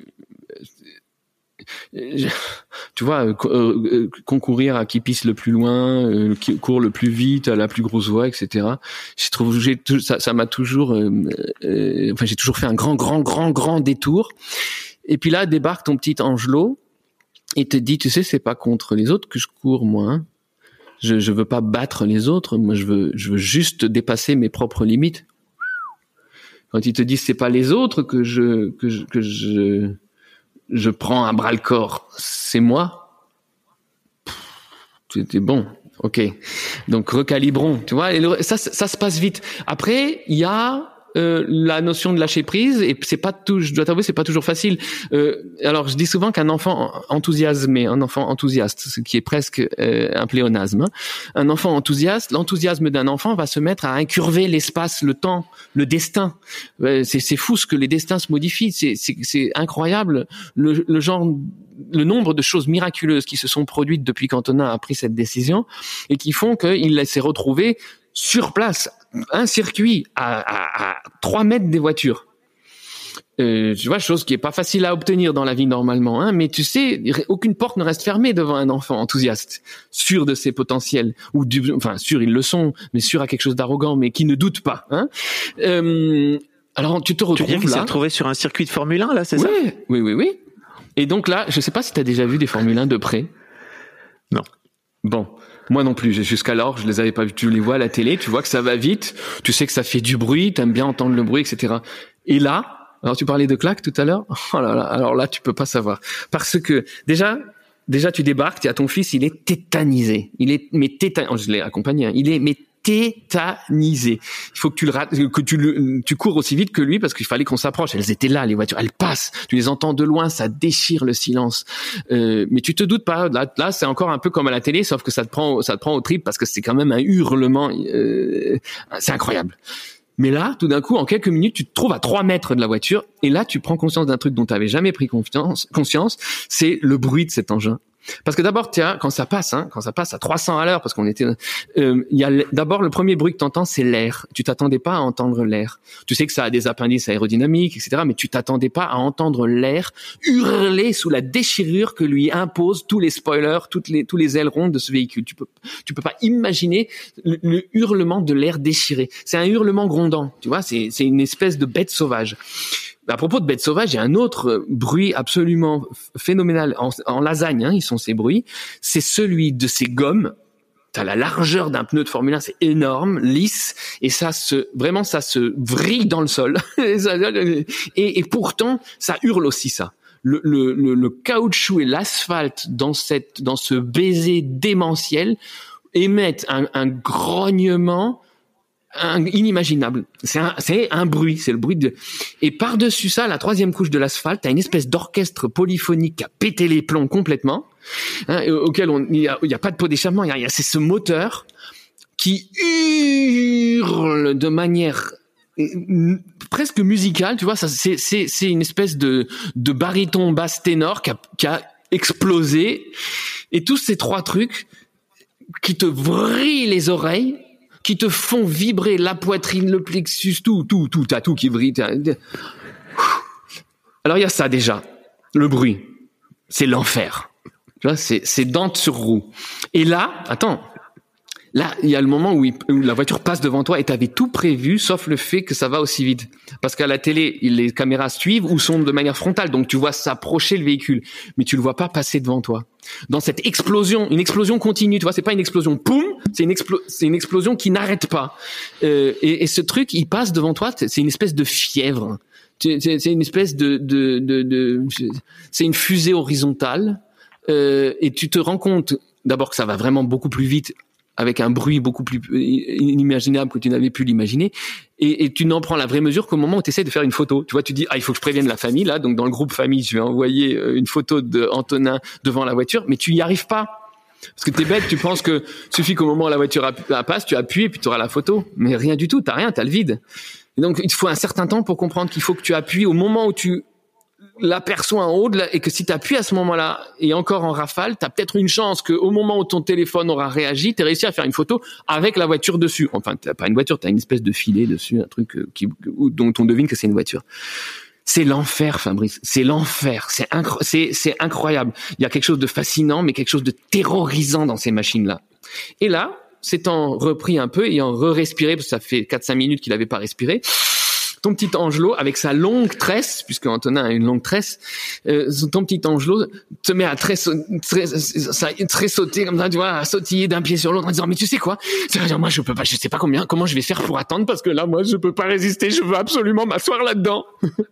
Je, tu vois, euh, euh, concourir à qui pisse le plus loin, euh, qui court le plus vite, à la plus grosse voix, et cetera. Je trouve, j'ai ça, ça m'a toujours, euh, euh, enfin, j'ai toujours fait un grand, grand, grand, grand détour. Et puis là, débarque ton petit Angelo et te dit, tu sais, c'est pas contre les autres que je cours, moi. Hein. Je, je veux pas battre les autres. Moi, je veux, je veux juste dépasser mes propres limites. Quand il te dit, c'est pas les autres que je, que je, que je je prends à bras le corps, c'est moi. C'était bon, ok. Donc recalibrons, tu vois. Et le, ça, ça se passe vite. Après, il y a euh, la notion de lâcher prise, et c'est pas tout. Je dois t'avouer, c'est pas toujours facile. Euh, alors, je dis souvent qu'un enfant enthousiasmé, un enfant enthousiaste, ce qui est presque euh, un pléonasme, hein. Un enfant enthousiaste, l'enthousiasme d'un enfant va se mettre à incurver l'espace, le temps, le destin. Euh, c'est, c'est fou ce que les destins se modifient. C'est, c'est, c'est incroyable le, le genre, le nombre de choses miraculeuses qui se sont produites depuis qu'Antonin a pris cette décision et qui font qu'il s'est retrouvé sur place, un circuit à, à, à trois mètres des voitures. Euh, tu vois, chose qui est pas facile à obtenir dans la vie normalement, hein, mais tu sais, aucune porte ne reste fermée devant un enfant enthousiaste, sûr de ses potentiels, ou du, enfin, sûr ils le sont, mais sûr à quelque chose d'arrogant, mais qui ne doute pas, hein. Euh, alors tu te retrouves là. Tu veux dire qu'il s'est retrouvé sur un circuit de Formule un, là, c'est oui, ça? Oui, oui, oui. Et donc là, je sais pas si t'as déjà vu des Formule un de près. Non. Bon. Moi non plus, jusqu'alors, je les avais pas vus. Tu les vois à la télé, tu vois que ça va vite, tu sais que ça fait du bruit, t'aimes bien entendre le bruit, et cetera. Et là, alors tu parlais de claque tout à l'heure, oh là là, alors là, tu peux pas savoir. Parce que, déjà, déjà tu débarques, tu as ton fils, il est tétanisé. Il est, mais tétanisé, je l'ai accompagné, hein. Il est, mais tétanisé. Il faut que tu le rates, que tu le, tu cours aussi vite que lui parce qu'il fallait qu'on s'approche. Elles étaient là, les voitures, elles passent. Tu les entends de loin, ça déchire le silence. Euh, mais tu te doutes pas. Là, là, c'est encore un peu comme à la télé, sauf que ça te prend, ça te prend au trip parce que c'est quand même un hurlement. Euh, c'est incroyable. Mais là, tout d'un coup, en quelques minutes, tu te trouves à trois mètres de la voiture et là, tu prends conscience d'un truc dont tu avais jamais pris confiance, conscience, c'est le bruit de cet engin. Parce que d'abord, tiens, quand ça passe, hein, quand ça passe à trois cents à l'heure, parce qu'on était, euh, il y a d'abord le premier bruit que t'entends, c'est l'air. Tu t'attendais pas à entendre l'air. Tu sais que ça a des appendices aérodynamiques, et cetera, mais tu t'attendais pas à entendre l'air hurler sous la déchirure que lui imposent tous les spoilers, toutes les, tous les ailerons de ce véhicule. Tu peux, tu peux pas imaginer le, le hurlement de l'air déchiré. C'est un hurlement grondant, tu vois, c'est, c'est une espèce de bête sauvage. À propos de bêtes sauvages, il y a un autre bruit absolument phénoménal en, en lasagne, hein, ils sont ces bruits, c'est celui de ces gommes. T'as la largeur d'un pneu de Formule un, c'est énorme, lisse, et ça se, vraiment, ça se vrille dans le sol. et, et pourtant, ça hurle aussi, ça. Le, le, le, le caoutchouc et l'asphalte dans cette, dans ce baiser démentiel émettent un, un grognement Un, inimaginable. C'est un, c'est un bruit, c'est le bruit de... Et par-dessus ça, la troisième couche de l'asphalte, t'as une espèce d'orchestre polyphonique qui a pété les plombs complètement, hein, auquel on, il y a, il y a pas de pot d'échappement, il y a, il y a c'est ce moteur qui hurle de manière presque musicale, tu vois, ça, c'est, c'est, c'est une espèce de, de baryton basse ténor qui a, qui a explosé, et tous ces trois trucs qui te vrillent les oreilles, qui te font vibrer la poitrine, le plexus, tout, tout, tout, t'as tout qui vrille. Alors il y a ça déjà, le bruit, c'est l'enfer. Tu vois, c'est, c'est dent sur roue. Et là, attends, là il y a le moment où, il, où la voiture passe devant toi et t'avais tout prévu, sauf le fait que ça va aussi vite. Parce qu'à la télé, les caméras suivent ou sont de manière frontale, donc tu vois s'approcher le véhicule, mais tu le vois pas passer devant toi. Dans cette explosion, une explosion continue, tu vois, c'est pas une explosion, poum, c'est une, explo- c'est une explosion qui n'arrête pas. Euh, et, et ce truc, il passe devant toi, c'est une espèce de fièvre. C'est, c'est, c'est une espèce de, de, de, de, c'est une fusée horizontale. Euh, et tu te rends compte, d'abord que ça va vraiment beaucoup plus vite. avec un bruit beaucoup plus inimaginable que tu n'avais pu l'imaginer, et, et tu n'en prends la vraie mesure qu'au moment où tu essaies de faire une photo. Tu vois, tu dis, ah, il faut que je prévienne la famille, là, donc dans le groupe famille, je vais envoyer une photo d'Antonin devant la voiture, mais tu n'y arrives pas. Parce que t'es bête, tu penses que suffit qu'au moment où la voiture passe, tu appuies et puis tu auras la photo. Mais rien du tout, t'as rien, t'as le vide. Et donc, il te faut un certain temps pour comprendre qu'il faut que tu appuies au moment où tu l'aperçois en haut de la, et que si tu appuies à ce moment-là et encore en rafale, tu as peut-être une chance qu'au moment où ton téléphone aura réagi, tu aies réussi à faire une photo avec la voiture dessus. Enfin, tu n'as pas une voiture, tu as une espèce de filet dessus, un truc qui, dont on devine que c'est une voiture. C'est l'enfer, Fabrice. C'est l'enfer. C'est, incro- c'est, c'est incroyable. Il y a quelque chose de fascinant, mais quelque chose de terrorisant dans ces machines-là. Et là, s'étant repris un peu, ayant re-respiré, parce que ça fait quatre cinq minutes qu'il avait pas respiré, ton petit Angelo, avec sa longue tresse, puisque Antonin a une longue tresse, euh, ton petit Angelo te met à très, très, très, très sauter comme ça, tu vois, à sautiller d'un pied sur l'autre en disant, mais tu sais quoi, moi je peux pas, je sais pas combien, comment je vais faire pour attendre, parce que là, moi, je peux pas résister, je veux absolument m'asseoir là-dedans.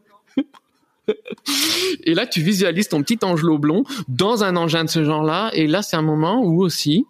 Et là, tu visualises ton petit Angelo blond dans un engin de ce genre-là, et là, c'est un moment où aussi,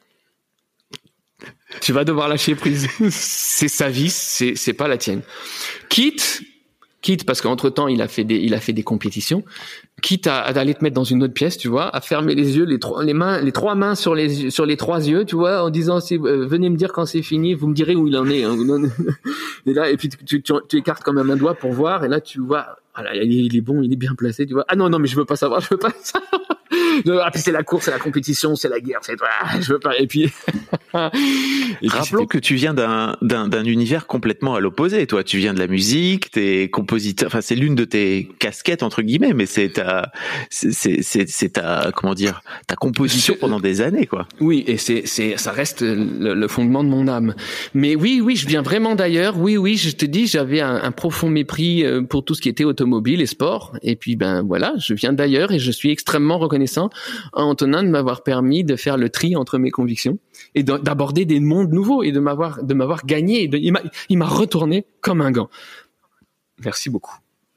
tu vas devoir lâcher prise. C'est sa vie, c'est c'est pas la tienne. Quitte, quitte parce qu'entre temps il a fait des il a fait des compétitions. Quitte à, à aller te mettre dans une autre pièce, tu vois, à fermer les yeux, les trois les mains, les trois mains sur les sur les trois yeux, tu vois, en disant c'est, euh, venez me dire quand c'est fini, vous me direz où il en est. Hein. Et là, et puis tu, tu, tu écartes quand même un doigt pour voir, et là tu vois, ah là, il est bon, il est bien placé, tu vois. Ah non non, mais je veux pas savoir, je veux pas savoir. Ah puis c'est la course, c'est la compétition, c'est la guerre, c'est ah, je veux pas. Et puis, et puis rappelons que tu viens d'un, d'un d'un univers complètement à l'opposé. Toi, tu viens de la musique, t'es compositeur. Enfin, c'est l'une de tes casquettes entre guillemets, mais c'est ta, c'est c'est c'est, c'est ta, comment dire, ta composition pendant des années, quoi. Oui, et c'est c'est ça reste le, le fondement de mon âme. Mais oui, oui, je viens vraiment d'ailleurs. Oui, oui, je te dis, j'avais un, un profond mépris pour tout ce qui était automobile et sport. Et puis ben voilà, je viens d'ailleurs et je suis extrêmement reconnaissant à Antonin de m'avoir permis de faire le tri entre mes convictions et d'aborder des mondes nouveaux et de m'avoir de m'avoir gagné. Et de, il m'a il m'a retourné comme un gant. Merci beaucoup.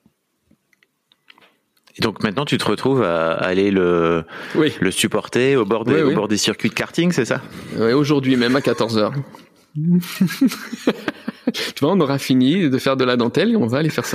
Et donc maintenant tu te retrouves à aller le oui. le supporter au bord des oui, oui. au bord des circuits de karting, c'est ça? Oui, aujourd'hui même à quatorze heures. Tu vois, on aura fini de faire de la dentelle et on va aller faire ça.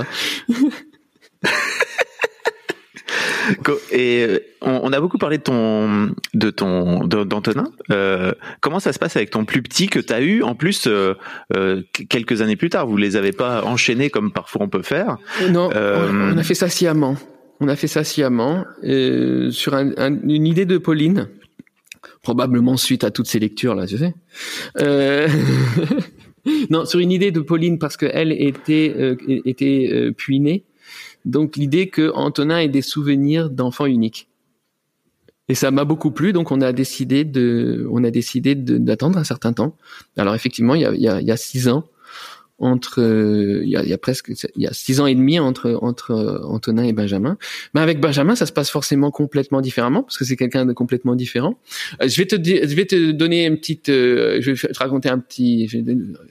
Et on, on a beaucoup parlé de ton, de ton, d'Antonin. Euh, comment ça se passe avec ton plus petit que t'as eu en plus euh, euh, quelques années plus tard? Vous les avez pas enchaînés comme parfois on peut faire? Non, euh... on, on a fait ça sciemment. On a fait ça sciemment euh, sur un, un, une idée de Pauline, probablement suite à toutes ces lectures là, tu sais. Euh... non, sur une idée de Pauline parce que elle était euh, était euh, puinée. Donc l'idée que Antonin ait des souvenirs d'enfant unique. Et ça m'a beaucoup plu, donc on a décidé de, on a décidé de, d'attendre un certain temps. Alors effectivement, il y a, il y a, il y a six ans entre, euh, il y a, il y a presque, il y a six ans et demi entre entre Antonin et Benjamin. Mais avec Benjamin, ça se passe forcément complètement différemment parce que c'est quelqu'un de complètement différent. Euh, je vais te, je vais te donner une petite, euh, je vais te raconter un petit. Je vais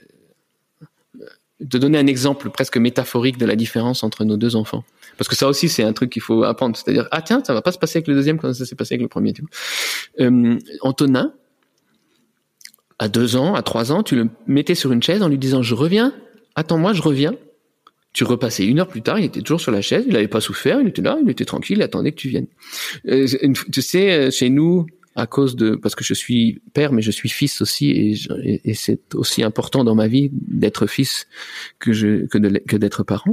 te donner un exemple presque métaphorique de la différence entre nos deux enfants. Parce que ça aussi, c'est un truc qu'il faut apprendre. C'est-à-dire, ah tiens, ça va pas se passer avec le deuxième comme ça s'est passé avec le premier. Tu vois. Euh, Antonin, à deux ans, à trois ans, tu le mettais sur une chaise en lui disant, je reviens, attends-moi, je reviens. Tu repassais une heure plus tard, il était toujours sur la chaise, il n'avait pas souffert, il était là, il était tranquille, il attendait que tu viennes. Euh, tu sais, chez nous, à cause de, parce que je suis père, mais je suis fils aussi, et, je, et, et c'est aussi important dans ma vie d'être fils que je, que, de, que d'être parent.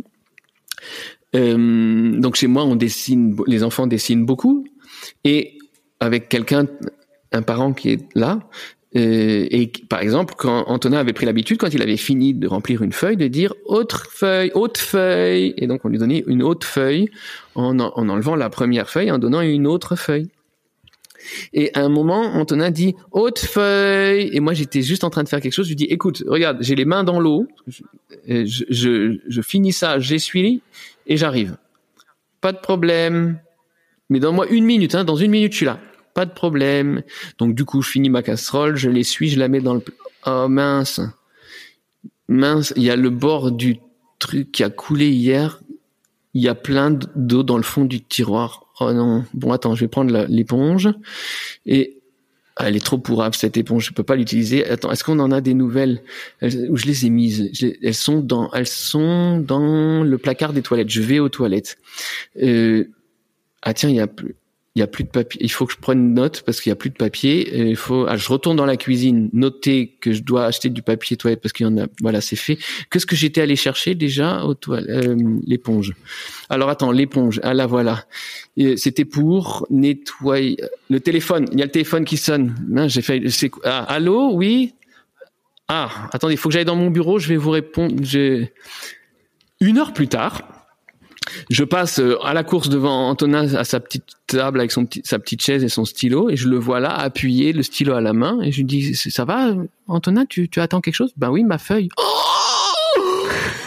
Euh, donc chez moi, on dessine, les enfants dessinent beaucoup, et avec quelqu'un, un parent qui est là, euh, et par exemple, quand Antonin avait pris l'habitude, quand il avait fini de remplir une feuille, de dire autre feuille, autre feuille, et donc on lui donnait une autre feuille en, en enlevant la première feuille, en donnant une autre feuille. Et à un moment, Antonin dit « haute feuille » et moi j'étais juste en train de faire quelque chose, je lui dis « écoute, regarde, j'ai les mains dans l'eau, je, je, je, je finis ça, j'essuie et j'arrive. Pas de problème, mais donne-moi une minute, hein, dans une minute je suis là. Pas de problème. » Donc du coup, je finis ma casserole, je l'essuie, je la mets dans le... Oh mince, mince, il y a le bord du truc qui a coulé hier, il y a plein d'eau dans le fond du tiroir. Oh non, bon attends, je vais prendre la, l'éponge et Ah, elle est trop pourrave cette éponge, je peux pas l'utiliser. Attends, est-ce qu'on en a des nouvelles où je les ai mises? Je les, Elles sont dans, elles sont dans le placard des toilettes. Je vais aux toilettes. Euh, ah tiens, il y a plus, il y a plus de papier. Il faut que je prenne note parce qu'il y a plus de papier. Il faut, ah, je retourne dans la cuisine, noter que je dois acheter du papier toilette parce qu'il y en a. Voilà, c'est fait. Qu'est-ce que j'étais allé chercher déjà aux toilettes? Euh, l'éponge. Alors attends, l'éponge. Ah là voilà. C'était pour nettoyer le téléphone. Il y a le téléphone qui sonne. Non, j'ai fait. C'est, ah, allô, oui. Ah, attendez, il faut que j'aille dans mon bureau. Je vais vous répondre. J'ai... Une heure plus tard. Je passe à la course devant Antonin à sa petite table avec son petit, sa petite chaise et son stylo et je le vois là appuyer le stylo à la main et je lui dis ça va Antonin, tu, tu attends quelque chose? Ben oui, ma feuille. Oh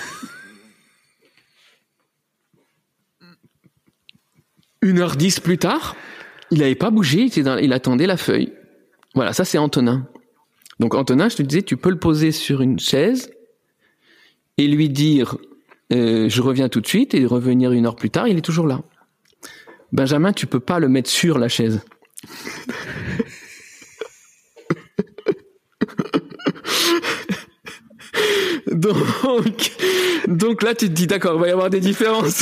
Une heure dix plus tard, il avait pas bougé, il, était dans, il attendait la feuille. Voilà, ça c'est Antonin. Donc Antonin, je te disais, tu peux le poser sur une chaise et lui dire Euh, je reviens tout de suite et revenir une heure plus tard, il est toujours là. Benjamin, tu peux pas le mettre sur la chaise. donc, donc là, tu te dis, d'accord, il va y avoir des différences.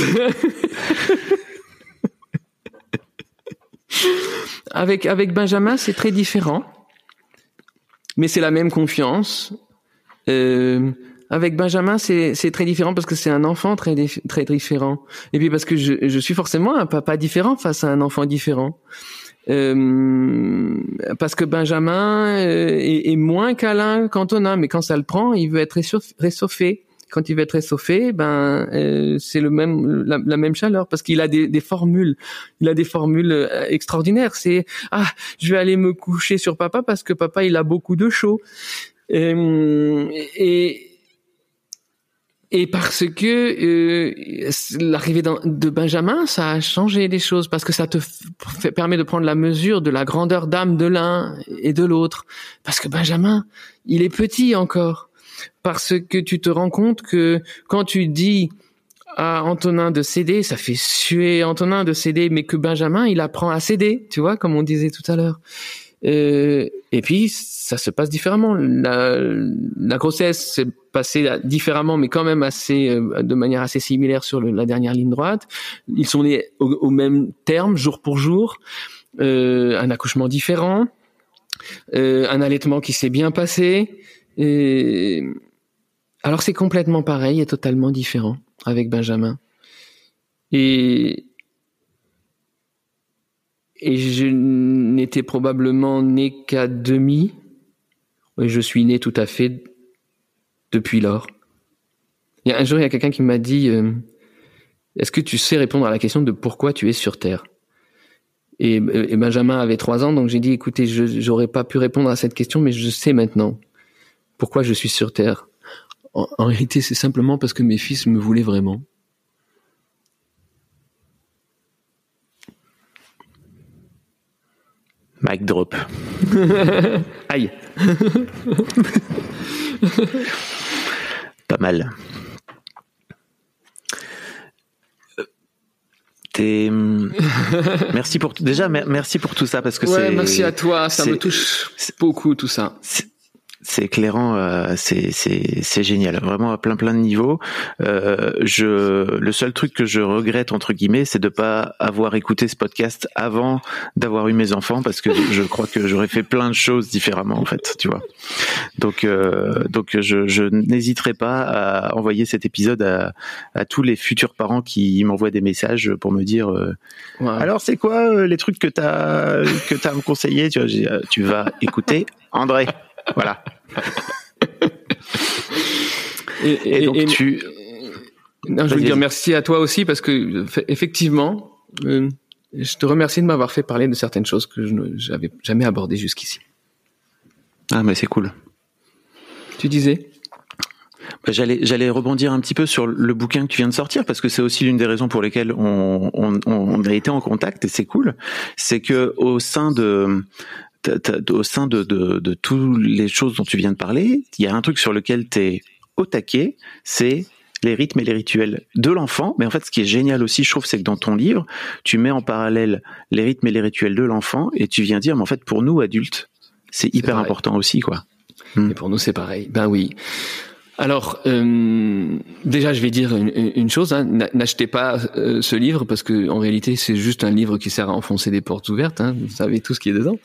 avec, avec Benjamin, c'est très différent. Mais c'est la même confiance. Euh, Avec Benjamin, c'est, c'est très différent parce que c'est un enfant très, très différent. Et puis parce que je, je suis forcément un papa différent face à un enfant différent. Euh, parce que Benjamin euh, est, est moins câlin qu'Antonin, mais quand ça le prend, il veut être réchauffé. Quand il veut être réchauffé, ben euh, c'est le même la, la même chaleur parce qu'il a des, des formules. Il a des formules extraordinaires. C'est ah, je vais aller me coucher sur papa parce que papa il a beaucoup de chaud. Euh, et Et parce que euh, l'arrivée de Benjamin, ça a changé les choses, parce que ça te f- permet de prendre la mesure de la grandeur d'âme de l'un et de l'autre. Parce que Benjamin, il est petit encore. Parce que tu te rends compte que quand tu dis à Antonin de céder, ça fait suer Antonin de céder, mais que Benjamin, il apprend à céder, tu vois, comme on disait tout à l'heure. Euh, et puis ça se passe différemment. La, la grossesse s'est passée différemment, mais quand même assez, euh, de manière assez similaire sur le, la dernière ligne droite. Ils sont nés au, au même terme, jour pour jour. Euh, un accouchement différent, euh, un allaitement qui s'est bien passé. Et... Alors c'est complètement pareil et totalement différent avec Benjamin. Et Et je n'étais probablement né qu'à demi. Et je suis né tout à fait depuis lors. Il y a un jour, il y a quelqu'un qui m'a dit euh, « Est-ce que tu sais répondre à la question de pourquoi tu es sur Terre ?» et, et Benjamin avait trois ans, donc j'ai dit « Écoutez, je j'aurais pas pu répondre à cette question, mais je sais maintenant pourquoi je suis sur Terre. En, en réalité, c'est simplement parce que mes fils me voulaient vraiment. » Mic drop. Aïe. Pas mal. T'es... merci pour déjà merci pour tout ça parce que ouais, c'est merci à toi, ça c'est... me touche beaucoup tout ça. C'est... C'est éclairant, euh, c'est c'est c'est génial, vraiment à plein plein de niveaux. Euh, je le seul truc que je regrette entre guillemets, c'est de pas avoir écouté ce podcast avant d'avoir eu mes enfants, parce que je crois que j'aurais fait plein de choses différemment en fait, tu vois. Donc euh, donc je je n'hésiterai pas à envoyer cet épisode à à tous les futurs parents qui m'envoient des messages pour me dire euh, wow. Alors c'est quoi euh, les trucs que t'as que t'as à me conseiller, tu vois, j'ai, euh, tu vas écouter André. Voilà. et, et, et donc et, tu. Non, je veux dire merci à toi aussi parce que effectivement, euh, je te remercie de m'avoir fait parler de certaines choses que je n'avais jamais abordées jusqu'ici. Ah mais c'est cool. Tu disais? Bah, j'allais j'allais rebondir un petit peu sur le bouquin que tu viens de sortir parce que c'est aussi l'une des raisons pour lesquelles on on, on a été en contact et c'est cool. C'est que au sein de au sein de, de, de toutes les choses dont tu viens de parler, il y a un truc sur lequel tu es au taquet, c'est les rythmes et les rituels de l'enfant. Mais en fait, ce qui est génial aussi, je trouve, c'est que dans ton livre, tu mets en parallèle les rythmes et les rituels de l'enfant et tu viens dire, mais en fait, pour nous, adultes, c'est hyper important aussi, quoi. Et pour nous, c'est pareil. Ben oui. Alors, euh, déjà, je vais dire une, une chose, hein, n'achetez pas euh, ce livre parce que en réalité, c'est juste un livre qui sert à enfoncer des portes ouvertes. Hein, vous savez tout ce qui est dedans,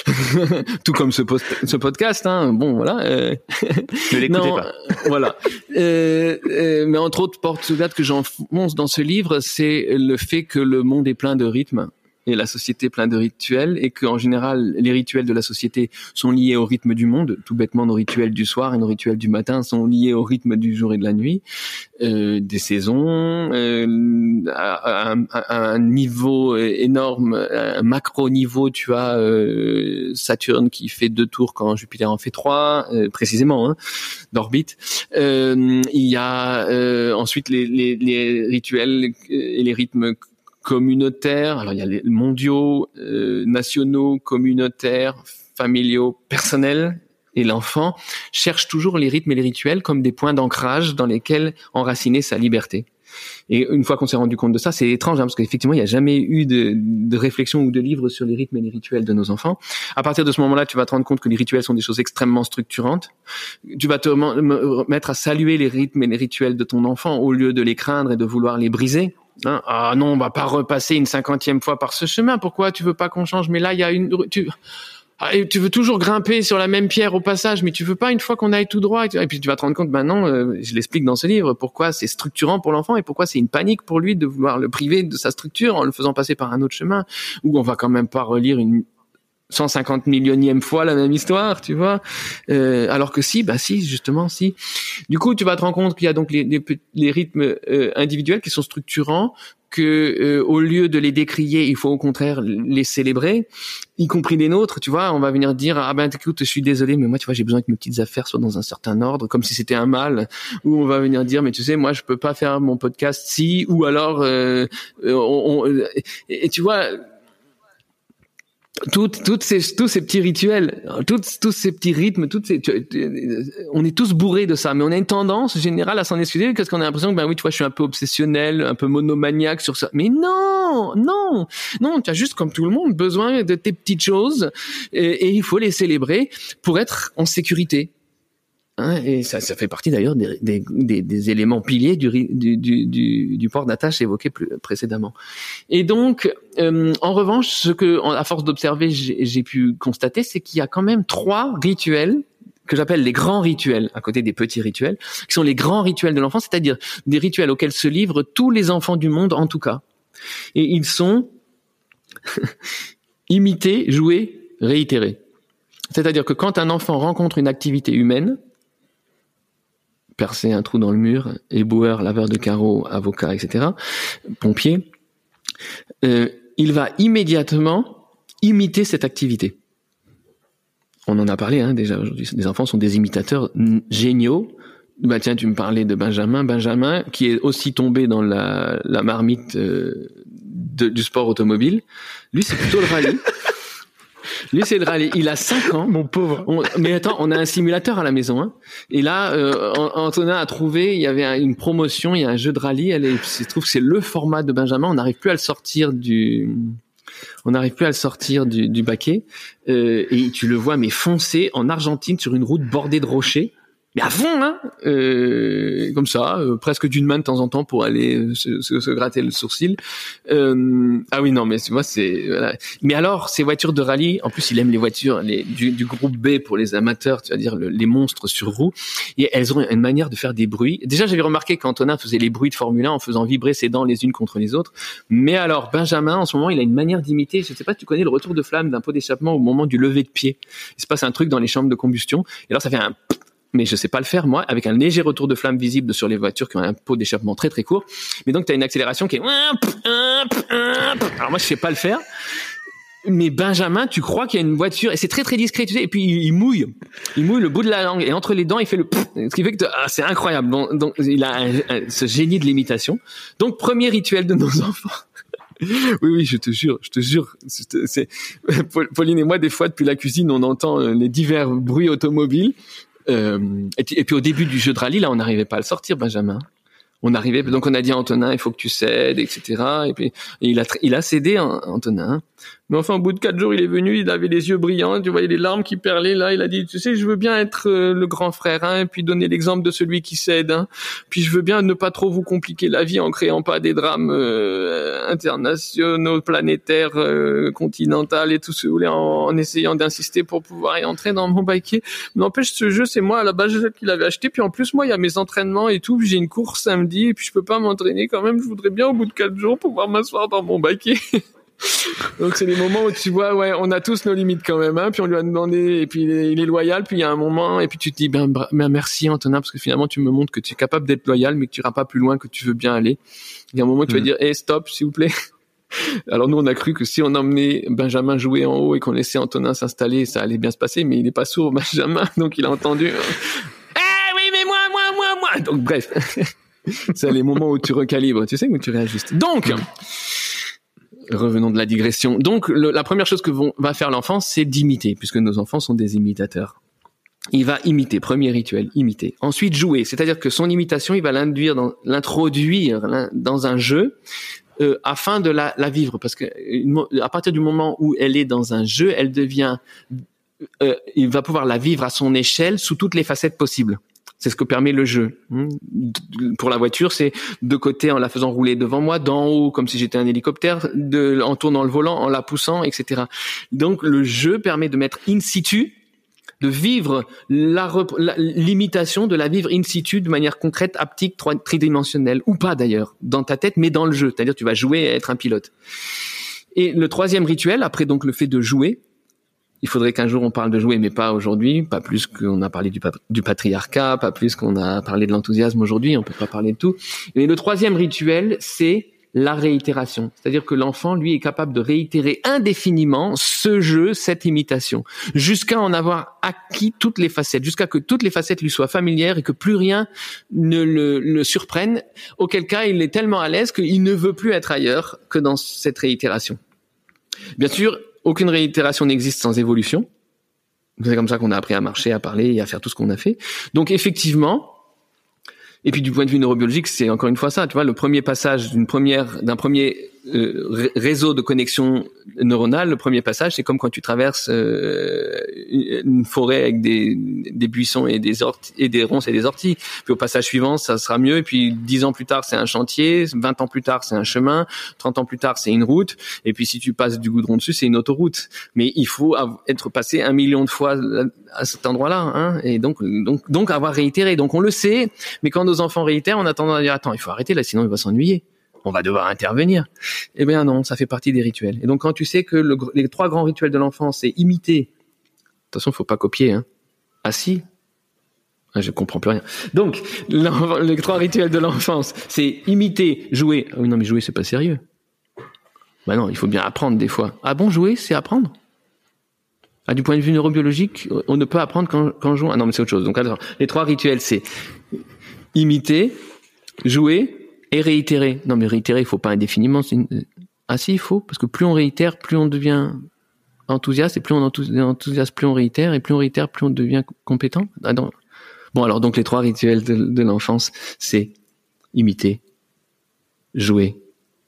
tout comme ce, post- ce podcast. Hein, bon, voilà. Euh... Ne l'écoutez non, pas. Voilà. Euh, euh, mais entre autres portes ouvertes que j'enfonce dans ce livre, c'est le fait que le monde est plein de rythmes. Et la société plein de rituels, et qu'en général, les rituels de la société sont liés au rythme du monde. Tout bêtement, nos rituels du soir et nos rituels du matin sont liés au rythme du jour et de la nuit, euh, des saisons, euh, à, à, à un niveau énorme, un macro niveau. Tu as euh, Saturne qui fait deux tours quand Jupiter en fait trois, euh, précisément, hein, d'orbite. Euh, il y a euh, ensuite les, les, les rituels et les rythmes communautaires. Alors il y a les mondiaux, euh, nationaux, communautaires, familiaux, personnels. Et l'enfant cherche toujours les rythmes et les rituels comme des points d'ancrage dans lesquels enraciner sa liberté. Et une fois qu'on s'est rendu compte de ça, c'est étrange, hein, parce qu'effectivement, il n'y a jamais eu de, de réflexion ou de livre sur les rythmes et les rituels de nos enfants. À partir de ce moment-là, tu vas te rendre compte que les rituels sont des choses extrêmement structurantes. Tu vas te mettre à saluer les rythmes et les rituels de ton enfant au lieu de les craindre et de vouloir les briser. Hein, ah non, on va pas repasser une cinquantième fois par ce chemin. Pourquoi tu veux pas qu'on change? Mais là, il y a une... Tu... Ah, et tu veux toujours grimper sur la même pierre au passage, mais tu veux pas une fois qu'on aille tout droit. Et puis tu vas te rendre compte, maintenant, euh, je l'explique dans ce livre, pourquoi c'est structurant pour l'enfant et pourquoi c'est une panique pour lui de vouloir le priver de sa structure en le faisant passer par un autre chemin, où on va quand même pas relire une cent cinquante millionième fois la même histoire, tu vois. Euh, alors que si, bah si, justement, si. Du coup, tu vas te rendre compte qu'il y a donc les, les, les rythmes euh, individuels qui sont structurants, que euh, au lieu de les décrier, il faut au contraire les célébrer, y compris les nôtres, tu vois. On va venir dire, ah ben écoute, je suis désolé, mais moi, tu vois, j'ai besoin que mes petites affaires soient dans un certain ordre, comme si c'était un mal. Ou on va venir dire, mais tu sais, moi, je peux pas faire mon podcast si, ou alors, euh, on, on, et, et tu vois. Toutes, toutes ces, tous ces petits rituels, toutes, tous ces petits rythmes, toutes ces, tu, tu, on est tous bourrés de ça, mais on a une tendance générale à s'en excuser parce qu'on a l'impression que ben oui, tu vois, je suis un peu obsessionnel, un peu monomaniaque sur ça. Mais non, non, non, tu as juste comme tout le monde besoin de tes petites choses et, et il faut les célébrer pour être en sécurité. Hein, et ça, ça fait partie d'ailleurs des, des, des, des éléments piliers du, du, du, du, du port d'attache évoqué plus précédemment. Et donc, euh, en revanche, ce que, à force d'observer, j'ai, j'ai pu constater, c'est qu'il y a quand même trois rituels que j'appelle les grands rituels, à côté des petits rituels, qui sont les grands rituels de l'enfant, c'est-à-dire des rituels auxquels se livrent tous les enfants du monde, en tout cas. Et ils sont imités, joués, réitérés. C'est-à-dire que quand un enfant rencontre une activité humaine, percer un trou dans le mur, éboueur, laveur de carreaux, avocat, et cetera, pompier, euh, il va immédiatement imiter cette activité. On en a parlé hein, déjà aujourd'hui. Les enfants sont des imitateurs n- géniaux. Bah tiens, tu me parlais de Benjamin. Benjamin, qui est aussi tombé dans la, la marmite euh, de, du sport automobile. Lui, c'est plutôt le rallye. Lui, c'est le rallye. Il a cinq ans. Mon pauvre. On, mais attends, on a un simulateur à la maison. Hein. Et là, euh, Antonin a trouvé, il y avait un, une promotion, il y a un jeu de rallye. Elle est, je trouve que c'est le format de Benjamin. On n'arrive plus à le sortir du... On n'arrive plus à le sortir du, du baquet. Euh, et tu le vois, mais foncer en Argentine sur une route bordée de rochers. Mais à fond, hein, euh, comme ça, euh, presque d'une main de temps en temps pour aller se, se, se gratter le sourcil. Euh, ah oui, non, mais tu vois, c'est voilà. Mais alors, ces voitures de rallye, en plus, il aime les voitures les, du, du groupe B pour les amateurs, tu vas dire le, les monstres sur roues. Et elles ont une manière de faire des bruits. Déjà, j'avais remarqué qu'Antonin faisait les bruits de Formule un en faisant vibrer ses dents les unes contre les autres. Mais alors, Benjamin, en ce moment, il a une manière d'imiter. Je ne sais pas si tu connais le retour de flamme d'un pot d'échappement au moment du lever de pied. Il se passe un truc dans les chambres de combustion. Et alors, ça fait un mais je sais pas le faire moi, avec un léger retour de flamme visible sur les voitures qui ont un pot d'échappement très très court. Mais donc tu as une accélération qui est... Alors moi je sais pas le faire, mais Benjamin, tu crois qu'il y a une voiture, et c'est très très discret, tu sais, et puis il mouille, il mouille le bout de la langue, et entre les dents il fait le... Ce qui fait que ah, c'est incroyable, donc, donc il a un, un, ce génie de l'imitation. Donc premier rituel de nos enfants. Oui, oui, je te jure, je te jure. C'est, c'est... Pauline et moi, des fois, depuis la cuisine, on entend les divers bruits automobiles. Euh, et, et puis au début du jeu de rallye, là, on n'arrivait pas à le sortir, Benjamin. On arrivait, donc on a dit à Antonin, il faut que tu cèdes, et cetera. Et puis et il a, il a cédé, Antonin. Mais enfin, au bout de quatre jours, il est venu, il avait les yeux brillants, tu voyais les larmes qui perlaient là. Il a dit, tu sais, je veux bien être euh, le grand frère, hein, et puis donner l'exemple de celui qui s'aide. Hein. Puis je veux bien ne pas trop vous compliquer la vie en créant pas des drames euh, internationaux, planétaires, euh, continentaux et tout ce que vous voulez, en, en essayant d'insister pour pouvoir y entrer dans mon biquier. N'empêche, ce jeu, c'est moi à la base qu'il avait acheté. Puis en plus, moi, il y a mes entraînements et tout. Puis j'ai une course samedi, et puis je peux pas m'entraîner quand même. Je voudrais bien, au bout de quatre jours, pouvoir m'asseoir dans mon biquier. Donc c'est les moments où tu vois, ouais, on a tous nos limites quand même, hein. Puis on lui a demandé, et puis il est, il est loyal. Puis il y a un moment, et puis tu te dis, ben, ben merci Antonin, parce que finalement tu me montres que tu es capable d'être loyal, mais que tu iras pas plus loin que tu veux bien aller. Il y a un moment où tu mmh. vas dire, hey, stop, s'il vous plaît. Alors nous on a cru que si on emmenait Benjamin jouer en haut et qu'on laissait Antonin s'installer, ça allait bien se passer, mais il est pas sourd, Benjamin, donc il a entendu. Eh oui, mais moi, moi, moi, moi. Donc bref, c'est les moments où tu recalibres, tu sais, où tu réajustes. Donc. Mmh. Revenons de la digression. Donc, le, la première chose que vont, va faire l'enfant, c'est d'imiter, puisque nos enfants sont des imitateurs. Il va imiter, premier rituel, imiter. Ensuite, jouer, c'est-à-dire que son imitation, il va l'induire dans, l'introduire dans un jeu, euh, afin de la, la vivre, parce que à partir du moment où elle est dans un jeu, elle devient, euh, il va pouvoir la vivre à son échelle sous toutes les facettes possibles. C'est ce que permet le jeu. Pour la voiture, c'est de côté en la faisant rouler devant moi, d'en haut comme si j'étais un hélicoptère, de, en tournant le volant, en la poussant, et cetera. Donc le jeu permet de mettre in situ, de vivre la, la, l'imitation, de la vivre in situ de manière concrète, haptique, tridimensionnelle, ou pas d'ailleurs, dans ta tête, mais dans le jeu. C'est-à-dire tu vas jouer à être un pilote. Et le troisième rituel, après donc le fait de jouer, il faudrait qu'un jour on parle de jouer, mais pas aujourd'hui, pas plus qu'on a parlé du, pa- du patriarcat, pas plus qu'on a parlé de l'enthousiasme aujourd'hui, on peut pas parler de tout. Et le troisième rituel, c'est la réitération. C'est-à-dire que l'enfant, lui, est capable de réitérer indéfiniment ce jeu, cette imitation, jusqu'à en avoir acquis toutes les facettes, jusqu'à que toutes les facettes lui soient familières et que plus rien ne le, le surprenne, auquel cas il est tellement à l'aise qu'il ne veut plus être ailleurs que dans cette réitération. Bien sûr, aucune réitération n'existe sans évolution. C'est comme ça qu'on a appris à marcher, à parler et à faire tout ce qu'on a fait. Donc effectivement, et puis du point de vue neurobiologique, c'est encore une fois ça. Tu vois, le premier passage d'une première, d'un premier euh, réseau de connexion neuronale, le premier passage, c'est comme quand tu traverses euh, une forêt avec des, des buissons et des orties, et des ronces et des orties. Puis au passage suivant, ça sera mieux. Et puis dix ans plus tard, c'est un chantier. vingt ans plus tard, c'est un chemin. trente ans plus tard, c'est une route. Et puis si tu passes du goudron dessus, c'est une autoroute. Mais il faut être passé un million de fois à cet endroit-là, hein. Et donc, donc, donc avoir réitéré. Donc on le sait. Mais quand nos enfants réitèrent, on a tendance à dire attends, il faut arrêter là, sinon il va s'ennuyer. On va devoir intervenir. Eh bien non, ça fait partie des rituels. Et donc quand tu sais que le, les trois grands rituels de l'enfance, c'est imiter. Attention, faut pas copier, hein. Ah si. Ah, je comprends plus rien. Donc les trois rituels de l'enfance, c'est imiter, jouer. Ah oui, non mais jouer c'est pas sérieux. Bah non, il faut bien apprendre des fois. Ah bon, jouer c'est apprendre. Ah, du point de vue neurobiologique, on ne peut apprendre qu'en, qu'en jouant. Ah non mais c'est autre chose. Donc alors, les trois rituels, c'est imiter, jouer et réitérer. Non, mais réitérer, il faut pas indéfiniment. C'est une... Ah si, il faut, parce que plus on réitère, plus on devient enthousiaste, et plus on enthousiaste, plus on réitère, et plus on réitère, plus on devient compétent. Ah non. Bon, alors donc les trois rituels de, de l'enfance, c'est imiter, jouer,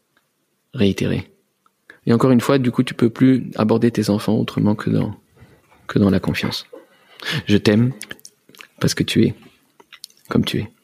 réitérer. Et encore une fois, du coup, tu peux plus aborder tes enfants autrement que dans que dans la confiance. Je t'aime parce que tu es comme tu es.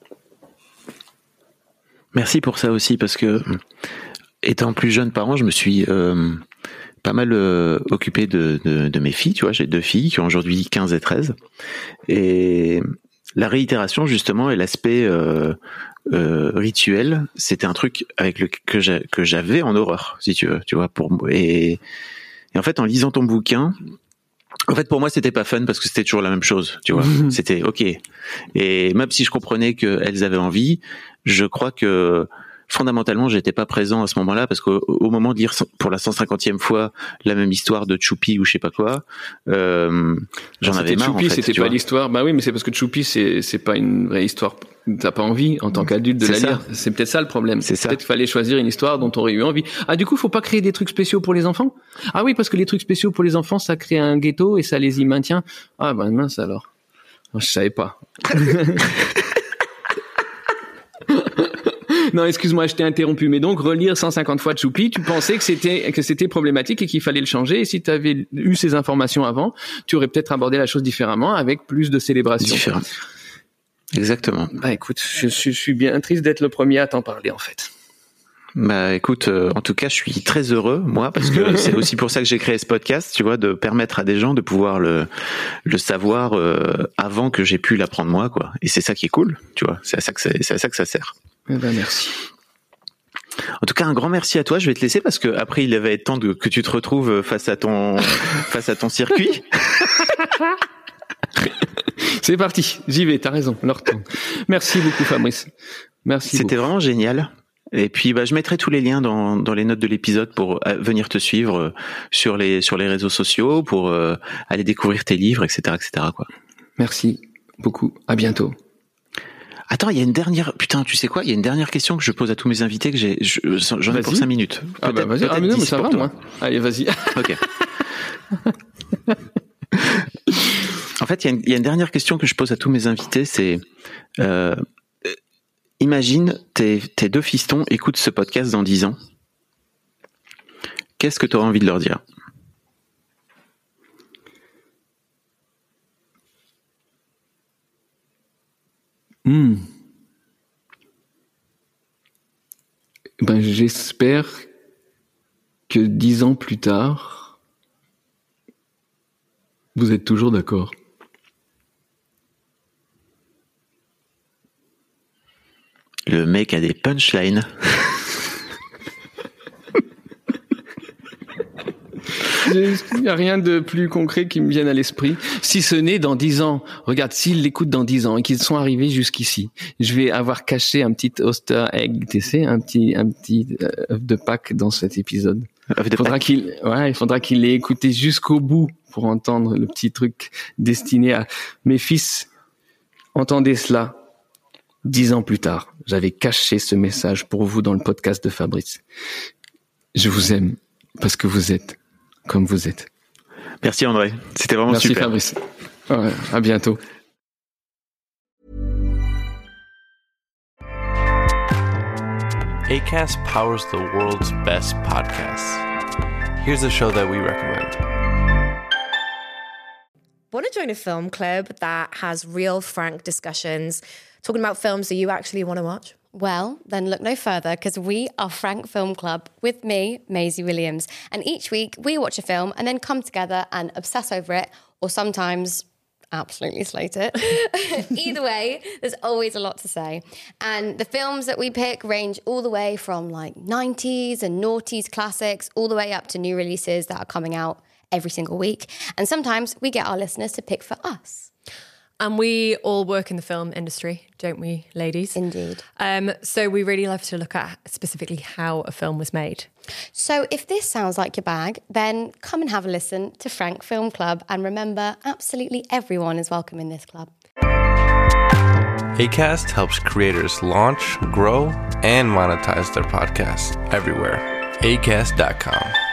Merci pour ça aussi, parce que étant plus jeune parent, je me suis euh, pas mal euh, occupé de, de, de mes filles. Tu vois, j'ai deux filles qui ont aujourd'hui quinze et treize. Et la réitération, justement, et l'aspect euh, euh, rituel, c'était un truc avec le que, j'a, que j'avais en horreur, si tu veux. Tu vois, pour et, et en fait, en lisant ton bouquin, en fait, pour moi, c'était pas fun parce que c'était toujours la même chose, tu vois. Mmh. C'était ok. Et même si je comprenais qu'elles avaient envie, je crois que fondamentalement, j'étais pas présent à ce moment-là parce qu'au au moment de lire pour la cent cinquantième fois la même histoire de Choupi ou je sais pas quoi, euh, j'en c'était avais marre. Choupi, en fait, c'était pas vois. l'histoire. Bah oui, mais c'est parce que Choupi, c'est c'est pas une vraie histoire. T'as pas envie en tant qu'adulte de c'est la ça. lire. C'est peut-être ça le problème. C'est peut-être ça. qu'il fallait choisir une histoire dont t'aurais eu envie. Ah du coup, faut pas créer des trucs spéciaux pour les enfants. Ah oui, parce que les trucs spéciaux pour les enfants, ça crée un ghetto et ça les y maintient. Ah ben mince alors. Je savais pas. Non, excuse-moi, je t'ai interrompu. Mais donc, relire cent cinquante fois Choupi, tu pensais que c'était, que c'était problématique et qu'il fallait le changer. Et si tu avais eu ces informations avant, tu aurais peut-être abordé la chose différemment avec plus de célébration. Différent. Exactement. Bah, écoute, je, je suis bien triste d'être le premier à t'en parler, en fait. Bah écoute, euh, en tout cas, je suis très heureux, moi, parce que c'est aussi pour ça que j'ai créé ce podcast, tu vois, de permettre à des gens de pouvoir le le savoir euh, avant que j'ai pu l'apprendre moi, quoi. Et c'est ça qui est cool, tu vois. C'est à ça que c'est, c'est à ça que ça sert. Eh ben, merci. En tout cas, un grand merci à toi. Je vais te laisser parce que après, il va être temps de que tu te retrouves face à ton face à ton circuit. C'est parti, j'y vais. T'as raison. Leur tourne. Merci beaucoup, Fabrice. Merci. C'était beaucoup. vraiment génial. Et puis, bah, je mettrai tous les liens dans, dans les notes de l'épisode pour euh, venir te suivre euh, sur les, sur les réseaux sociaux, pour euh, aller découvrir tes livres, et cetera, et cetera, quoi. Merci beaucoup. À bientôt. Attends, il y a une dernière, putain, tu sais quoi? Il y a une dernière question que je pose à tous mes invités que j'ai, je, j'en ai Vas-y. pour cinq minutes. Ah bah vas-y. Ah mais non, mais ça va, moi. Allez, vas-y. Ok. En fait, il y, a une, il y a une dernière question que je pose à tous mes invités, c'est, euh, imagine tes, tes deux fistons écoutent ce podcast dans dix ans. Qu'est-ce que tu auras envie de leur dire? Hmm. Ben, j'espère que dix ans plus tard, vous êtes toujours d'accord. Le mec a des punchlines. Il n'y a rien de plus concret qui me vienne à l'esprit. Si ce n'est dans dix ans. Regarde, s'ils l'écoutent dans dix ans et qu'ils sont arrivés jusqu'ici, je vais avoir caché un petit Easter egg, tu sais, un petit, un petit œuf de Pâques dans cet épisode. Il faudra qu'il, ouais, il faudra qu'il l'ait écouté jusqu'au bout pour entendre le petit truc destiné à mes fils. Entendez cela. Dix ans plus tard, j'avais caché ce message pour vous dans le podcast de Fabrice. Je vous aime parce que vous êtes comme vous êtes. Merci André, c'était vraiment Merci super. Fabrice. Ouais, à bientôt. Acast powers the world's best podcasts. Here's a show that we recommend. Want to join a film club that has real, frank discussions, talking about films that you actually want to watch? Well, then look no further, because we are Frank Film Club with me, Maisie Williams. And each week we watch a film and then come together and obsess over it, or sometimes absolutely slate it. Either way, there's always a lot to say. And the films that we pick range all the way from like nineties and noughties classics, all the way up to new releases that are coming out every single week. And sometimes we get our listeners to pick for us. And we all work in the film industry, don't we, ladies? Indeed. Um, so we really love to look at specifically how a film was made. So if this sounds like your bag, then come and have a listen to Frank Film Club. And remember, absolutely everyone is welcome in this club. Acast helps creators launch, grow, and monetize their podcasts everywhere. acast dot com.